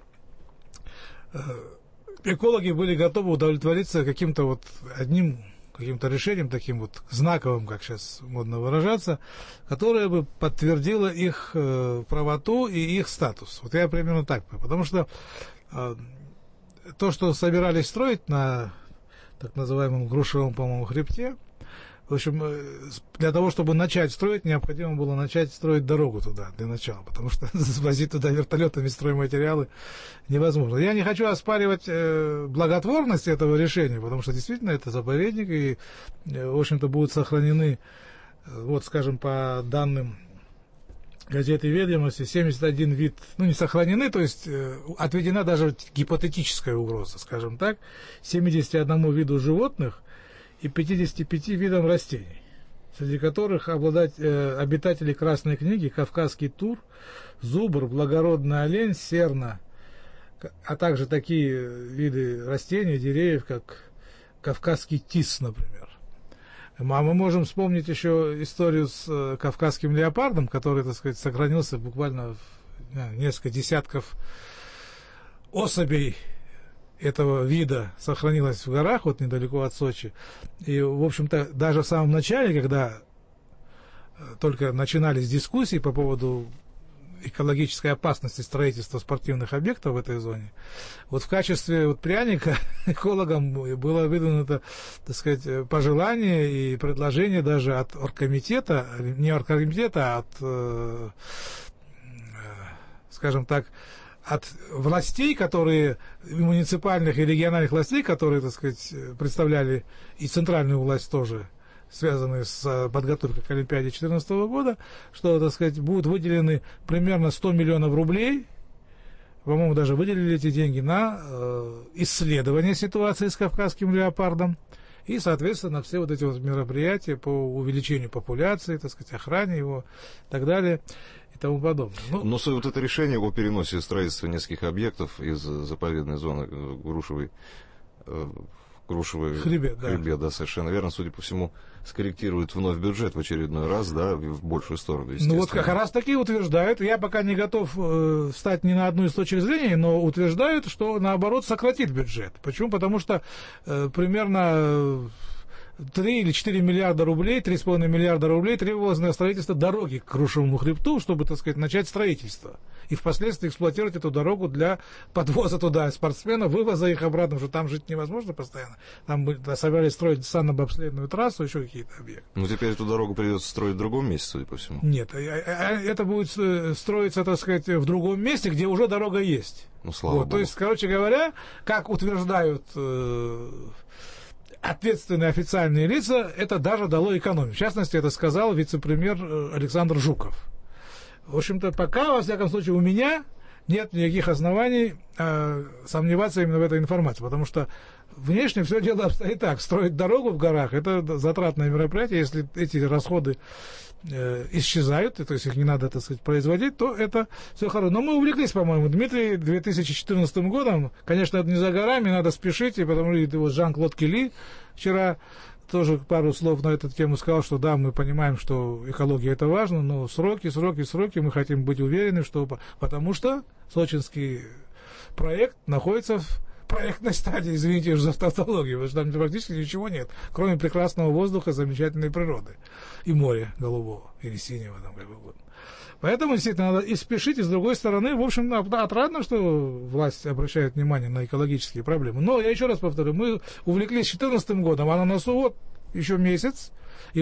экологи были готовы удовлетвориться каким-то вот одним каким-то решением, таким вот знаковым, как сейчас модно выражаться, которое бы подтвердило их правоту и их статус. Вот я примерно так, потому что то, что собирались строить на так называемом Грушевом, по-моему, хребте, в общем, для того, чтобы начать строить, необходимо было начать строить дорогу туда для начала, потому что возить туда вертолетами стройматериалы невозможно. Я не хочу оспаривать благотворность этого решения, потому что действительно это заповедник, и, в общем-то, будут сохранены, вот, скажем, по данным газеты «Ведомости», 71 вид, ну, не сохранены, то есть отведена даже гипотетическая угроза, скажем так, 71 виду животных и 55 видам растений, среди которых обитатели Красной книги, кавказский тур, зубр, благородный олень, серна, а также такие виды растений, деревьев, как кавказский тис, например. А мы можем вспомнить еще историю с кавказским леопардом, который, так сказать, сохранился буквально несколько десятков особей этого вида сохранилось в горах, вот недалеко от Сочи. И, в общем-то, даже в самом начале, когда только начинались дискуссии по поводу экологической опасности строительства спортивных объектов в этой зоне, вот в качестве вот пряника экологам было выдвинуто, так сказать, пожелание и предложение даже от оргкомитета, не оргкомитета, а от, скажем так, от властей, которые, муниципальных и региональных властей, которые, так сказать, представляли и центральную власть тоже, связанные с подготовкой к Олимпиаде 2014 года, что, так сказать, будут выделены примерно 100 миллионов рублей, по-моему, даже выделили эти деньги на исследование ситуации с кавказским леопардом и, соответственно, все вот эти вот мероприятия по увеличению популяции, так сказать, охране его и так далее и тому подобное. Ну, но вот это решение о переносе строительства нескольких объектов из заповедной зоны Грушевый хребет, да, совершенно верно, судя по всему, скорректирует вновь бюджет в очередной раз, да, в большую сторону, естественно. Ну вот как раз такие утверждают, я пока не готов встать ни на одну из точек зрения, но утверждают, что наоборот сократит бюджет. Почему? Потому что примерно 3 или 4 миллиарда рублей, 3,5 миллиарда рублей требовалось на строительство дороги к Грушевому хребту, чтобы, так сказать, начать строительство. И впоследствии эксплуатировать эту дорогу для подвоза туда спортсменов, вывоза их обратно, потому что там жить невозможно постоянно. Там собирались строить санно-бобследную трассу, еще какие-то объекты. Ну, теперь эту дорогу придется строить в другом месте, судя по всему. Нет, это будет строиться, так сказать, в другом месте, где уже дорога есть. Ну, слава Богу. То есть, короче говоря, как утверждают ответственные официальные лица, это даже дало экономию. В частности, это сказал вице-премьер Александр Жуков. В общем-то, пока, во всяком случае, у меня нет никаких оснований сомневаться именно в этой информации, потому что внешне все дело обстоит так. Строить дорогу в горах – это затратное мероприятие. Если эти расходы исчезают, то есть их не надо, так сказать, производить, то это все хорошо. Но мы увлеклись, по-моему, Дмитрий, 2014 годом. Конечно, это не за горами, надо спешить, и потому что вот Жан-Клод Келли вчера тоже пару слов на эту тему сказал, что да, мы понимаем, что экология это важно, но сроки, мы хотим быть уверены, что потому что сочинский проект находится в проектной стадии, извините уже за тавтологию, потому что там практически ничего нет, кроме прекрасного воздуха, замечательной природы и моря голубого или синего, там как угодно. Поэтому действительно надо и спешить, и с другой стороны, в общем, отрадно, что власть обращает внимание на экологические проблемы. Но я еще раз повторю, мы увлеклись 2014 годом, а на носу вот еще месяц, и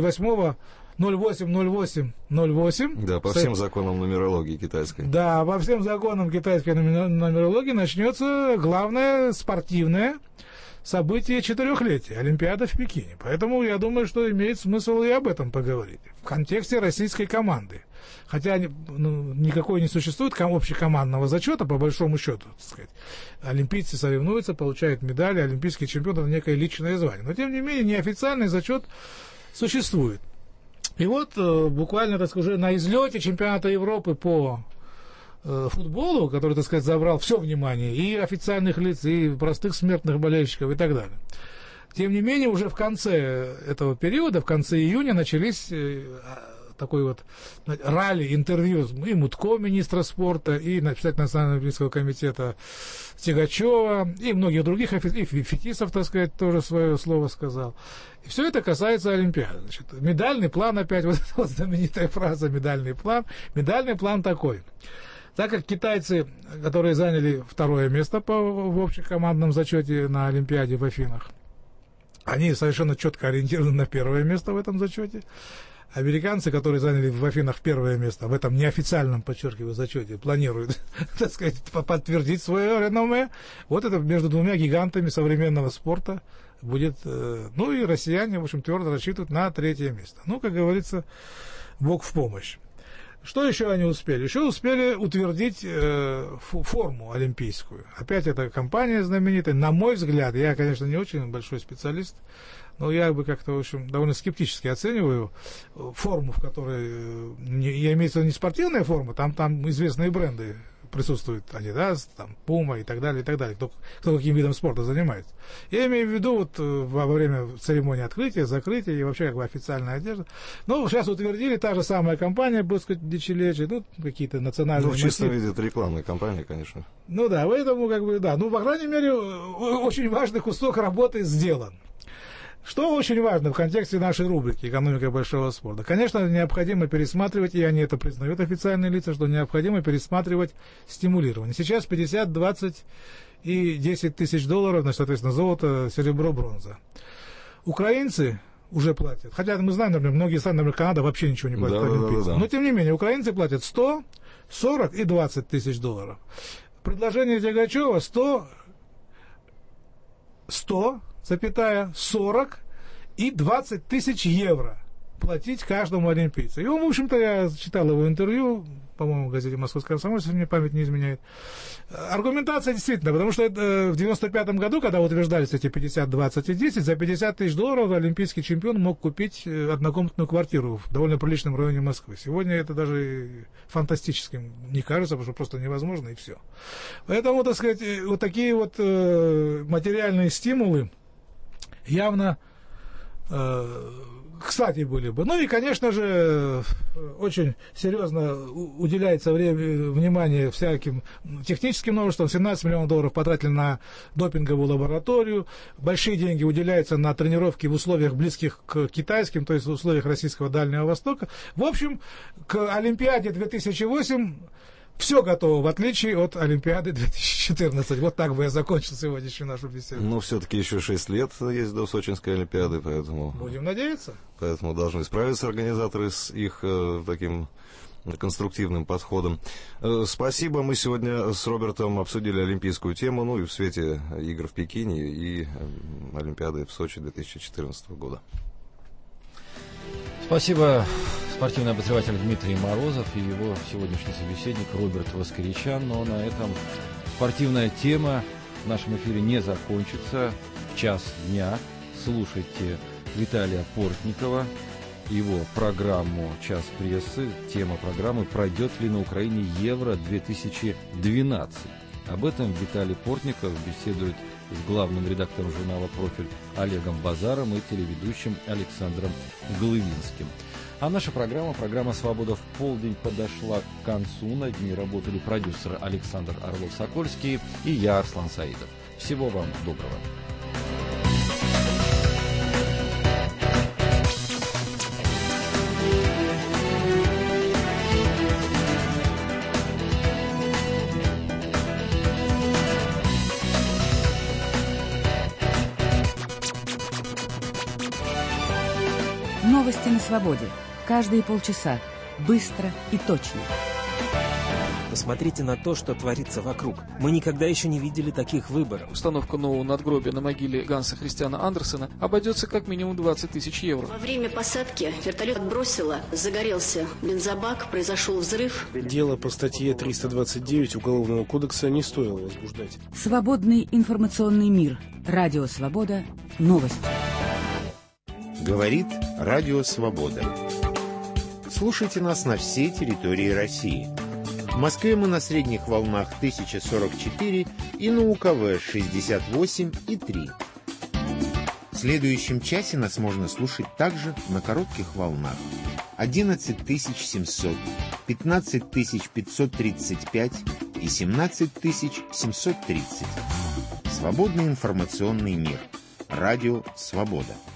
08.08.08. Да, по всем законам нумерологии китайской. Да, по всем законам китайской нумерологии начнется главное спортивное событие четырехлетия, Олимпиада в Пекине. Поэтому я думаю, что имеет смысл и об этом поговорить. В контексте российской команды. Хотя никакой не существует общекомандного зачета, по большому счету, так сказать. Олимпийцы соревнуются, получают медали, олимпийский чемпион — это некое личное звание. Но, тем не менее, неофициальный зачет существует. И вот буквально, так сказать, на излете чемпионата Европы по футболу, который, так сказать, забрал все внимание и официальных лиц, и простых смертных болельщиков и так далее. Тем не менее, уже в конце этого периода, в конце июня, начались такой вот ралли, интервью и Мутко, министра спорта, и председателя Национального олимпийского комитета Тягачева, и многих других, и Фетисов, так сказать, тоже свое слово сказал. И все это касается Олимпиады. Значит, медальный план, опять вот знаменитая фраза «медальный план». Медальный план такой. Так как китайцы, которые заняли второе место в общекомандном зачете на Олимпиаде в Афинах, они совершенно четко ориентированы на первое место в этом зачете. Американцы, которые заняли в Афинах первое место, в этом неофициальном, подчеркиваю, зачете, планируют, так сказать, подтвердить свое реноме. Вот это между двумя гигантами современного спорта будет. Ну и россияне, в общем, твердо рассчитывают на третье место. Ну, как говорится, Бог в помощь. Что еще они успели? Еще успели утвердить форму олимпийскую. Опять эта компания знаменитая. На мой взгляд, я, конечно, не очень большой специалист, но я бы как-то, в общем, довольно скептически оцениваю форму, в которой, я имею в виду не спортивная форма, там известные бренды присутствуют, Adidas, там, Puma и так далее, кто каким видом спорта занимается. Я имею в виду вот во время церемонии открытия, закрытия и вообще как бы официальная одежда. Ну, сейчас утвердили, та же самая компания, будет сказать, дичелечи, ну, какие-то национальные... Ну, в чистом виде это рекламная компания, конечно. Ну да, поэтому как бы, да, ну, по крайней мере, очень важный кусок работы сделан. Что очень важно в контексте нашей рубрики «Экономика большого спорта»? Конечно, необходимо пересматривать, и они это признают, официальные лица, что необходимо пересматривать стимулирование. Сейчас 50, 20 и 10 тысяч долларов, значит, соответственно, золото, серебро, бронза. Украинцы уже платят. Хотя мы знаем, например, многие страны, например, Канада вообще ничего не платит олимпийцам. Да. Но, тем не менее, украинцы платят 100, 40 и 20 тысяч долларов. Предложение Тягачева 100, 40 и 20 тысяч евро платить каждому олимпийцу. И он, в общем-то, я читал его интервью, по-моему, в газете «Московская комсомольская», если мне память не изменяет. Аргументация действительно, потому что в 95-м году, когда утверждались эти 50, 20 и 10, за 50 тысяч долларов олимпийский чемпион мог купить однокомнатную квартиру в довольно приличном районе Москвы. Сегодня это даже фантастическим не кажется, потому что просто невозможно, и все. Поэтому, так сказать, вот такие вот материальные стимулы явно кстати были бы. Ну и, конечно же, очень серьезно уделяется внимание всяким техническим новшествам. 17 миллионов долларов потратили на допинговую лабораторию. Большие деньги уделяются на тренировки в условиях близких к китайским, то есть в условиях российского Дальнего Востока. В общем, к Олимпиаде 2008 все готово, в отличие от Олимпиады 2014. Вот так бы я закончил сегодняшнюю нашу беседу. Ну, все-таки еще 6 лет есть до Сочинской Олимпиады, поэтому... Будем надеяться. Поэтому должны справиться организаторы с их таким конструктивным подходом. Спасибо. Мы сегодня с Робертом обсудили олимпийскую тему, ну и в свете игр в Пекине и Олимпиады в Сочи 2014 года. Спасибо. Спортивный обозреватель Дмитрий Морозов и его сегодняшний собеседник Роберт Воскоричан. Но на этом спортивная тема в нашем эфире не закончится. В час дня слушайте Виталия Портникова, его программу «Час прессы». Тема программы «Пройдет ли на Украине Евро-2012». Об этом Виталий Портников беседует с главным редактором журнала «Профиль» Олегом Базаром и телеведущим Александром Глывинским. А наша программа «Свобода в полдень» подошла к концу. Над ней работали продюсер Александр Орлов-Сокольский и я, Арслан Саидов. Всего вам доброго. Новости на свободе. Каждые полчаса. Быстро и точно. Посмотрите на то, что творится вокруг. Мы никогда еще не видели таких выборов. Установка нового надгробия на могиле Ганса Христиана Андерсена обойдется как минимум 20 тысяч евро. Во время посадки вертолет отбросило, загорелся бензобак, произошел взрыв. Дело по статье 329 Уголовного кодекса не стоило возбуждать. Свободный информационный мир. Радио «Свобода». Новости. Говорит Радио «Свобода». Слушайте нас на всей территории России. В Москве мы на средних волнах 1044 и на УКВ 68,3. В следующем часе нас можно слушать также на коротких волнах 11700, 15535 и 17730. Свободный информационный мир. Радио «Свобода».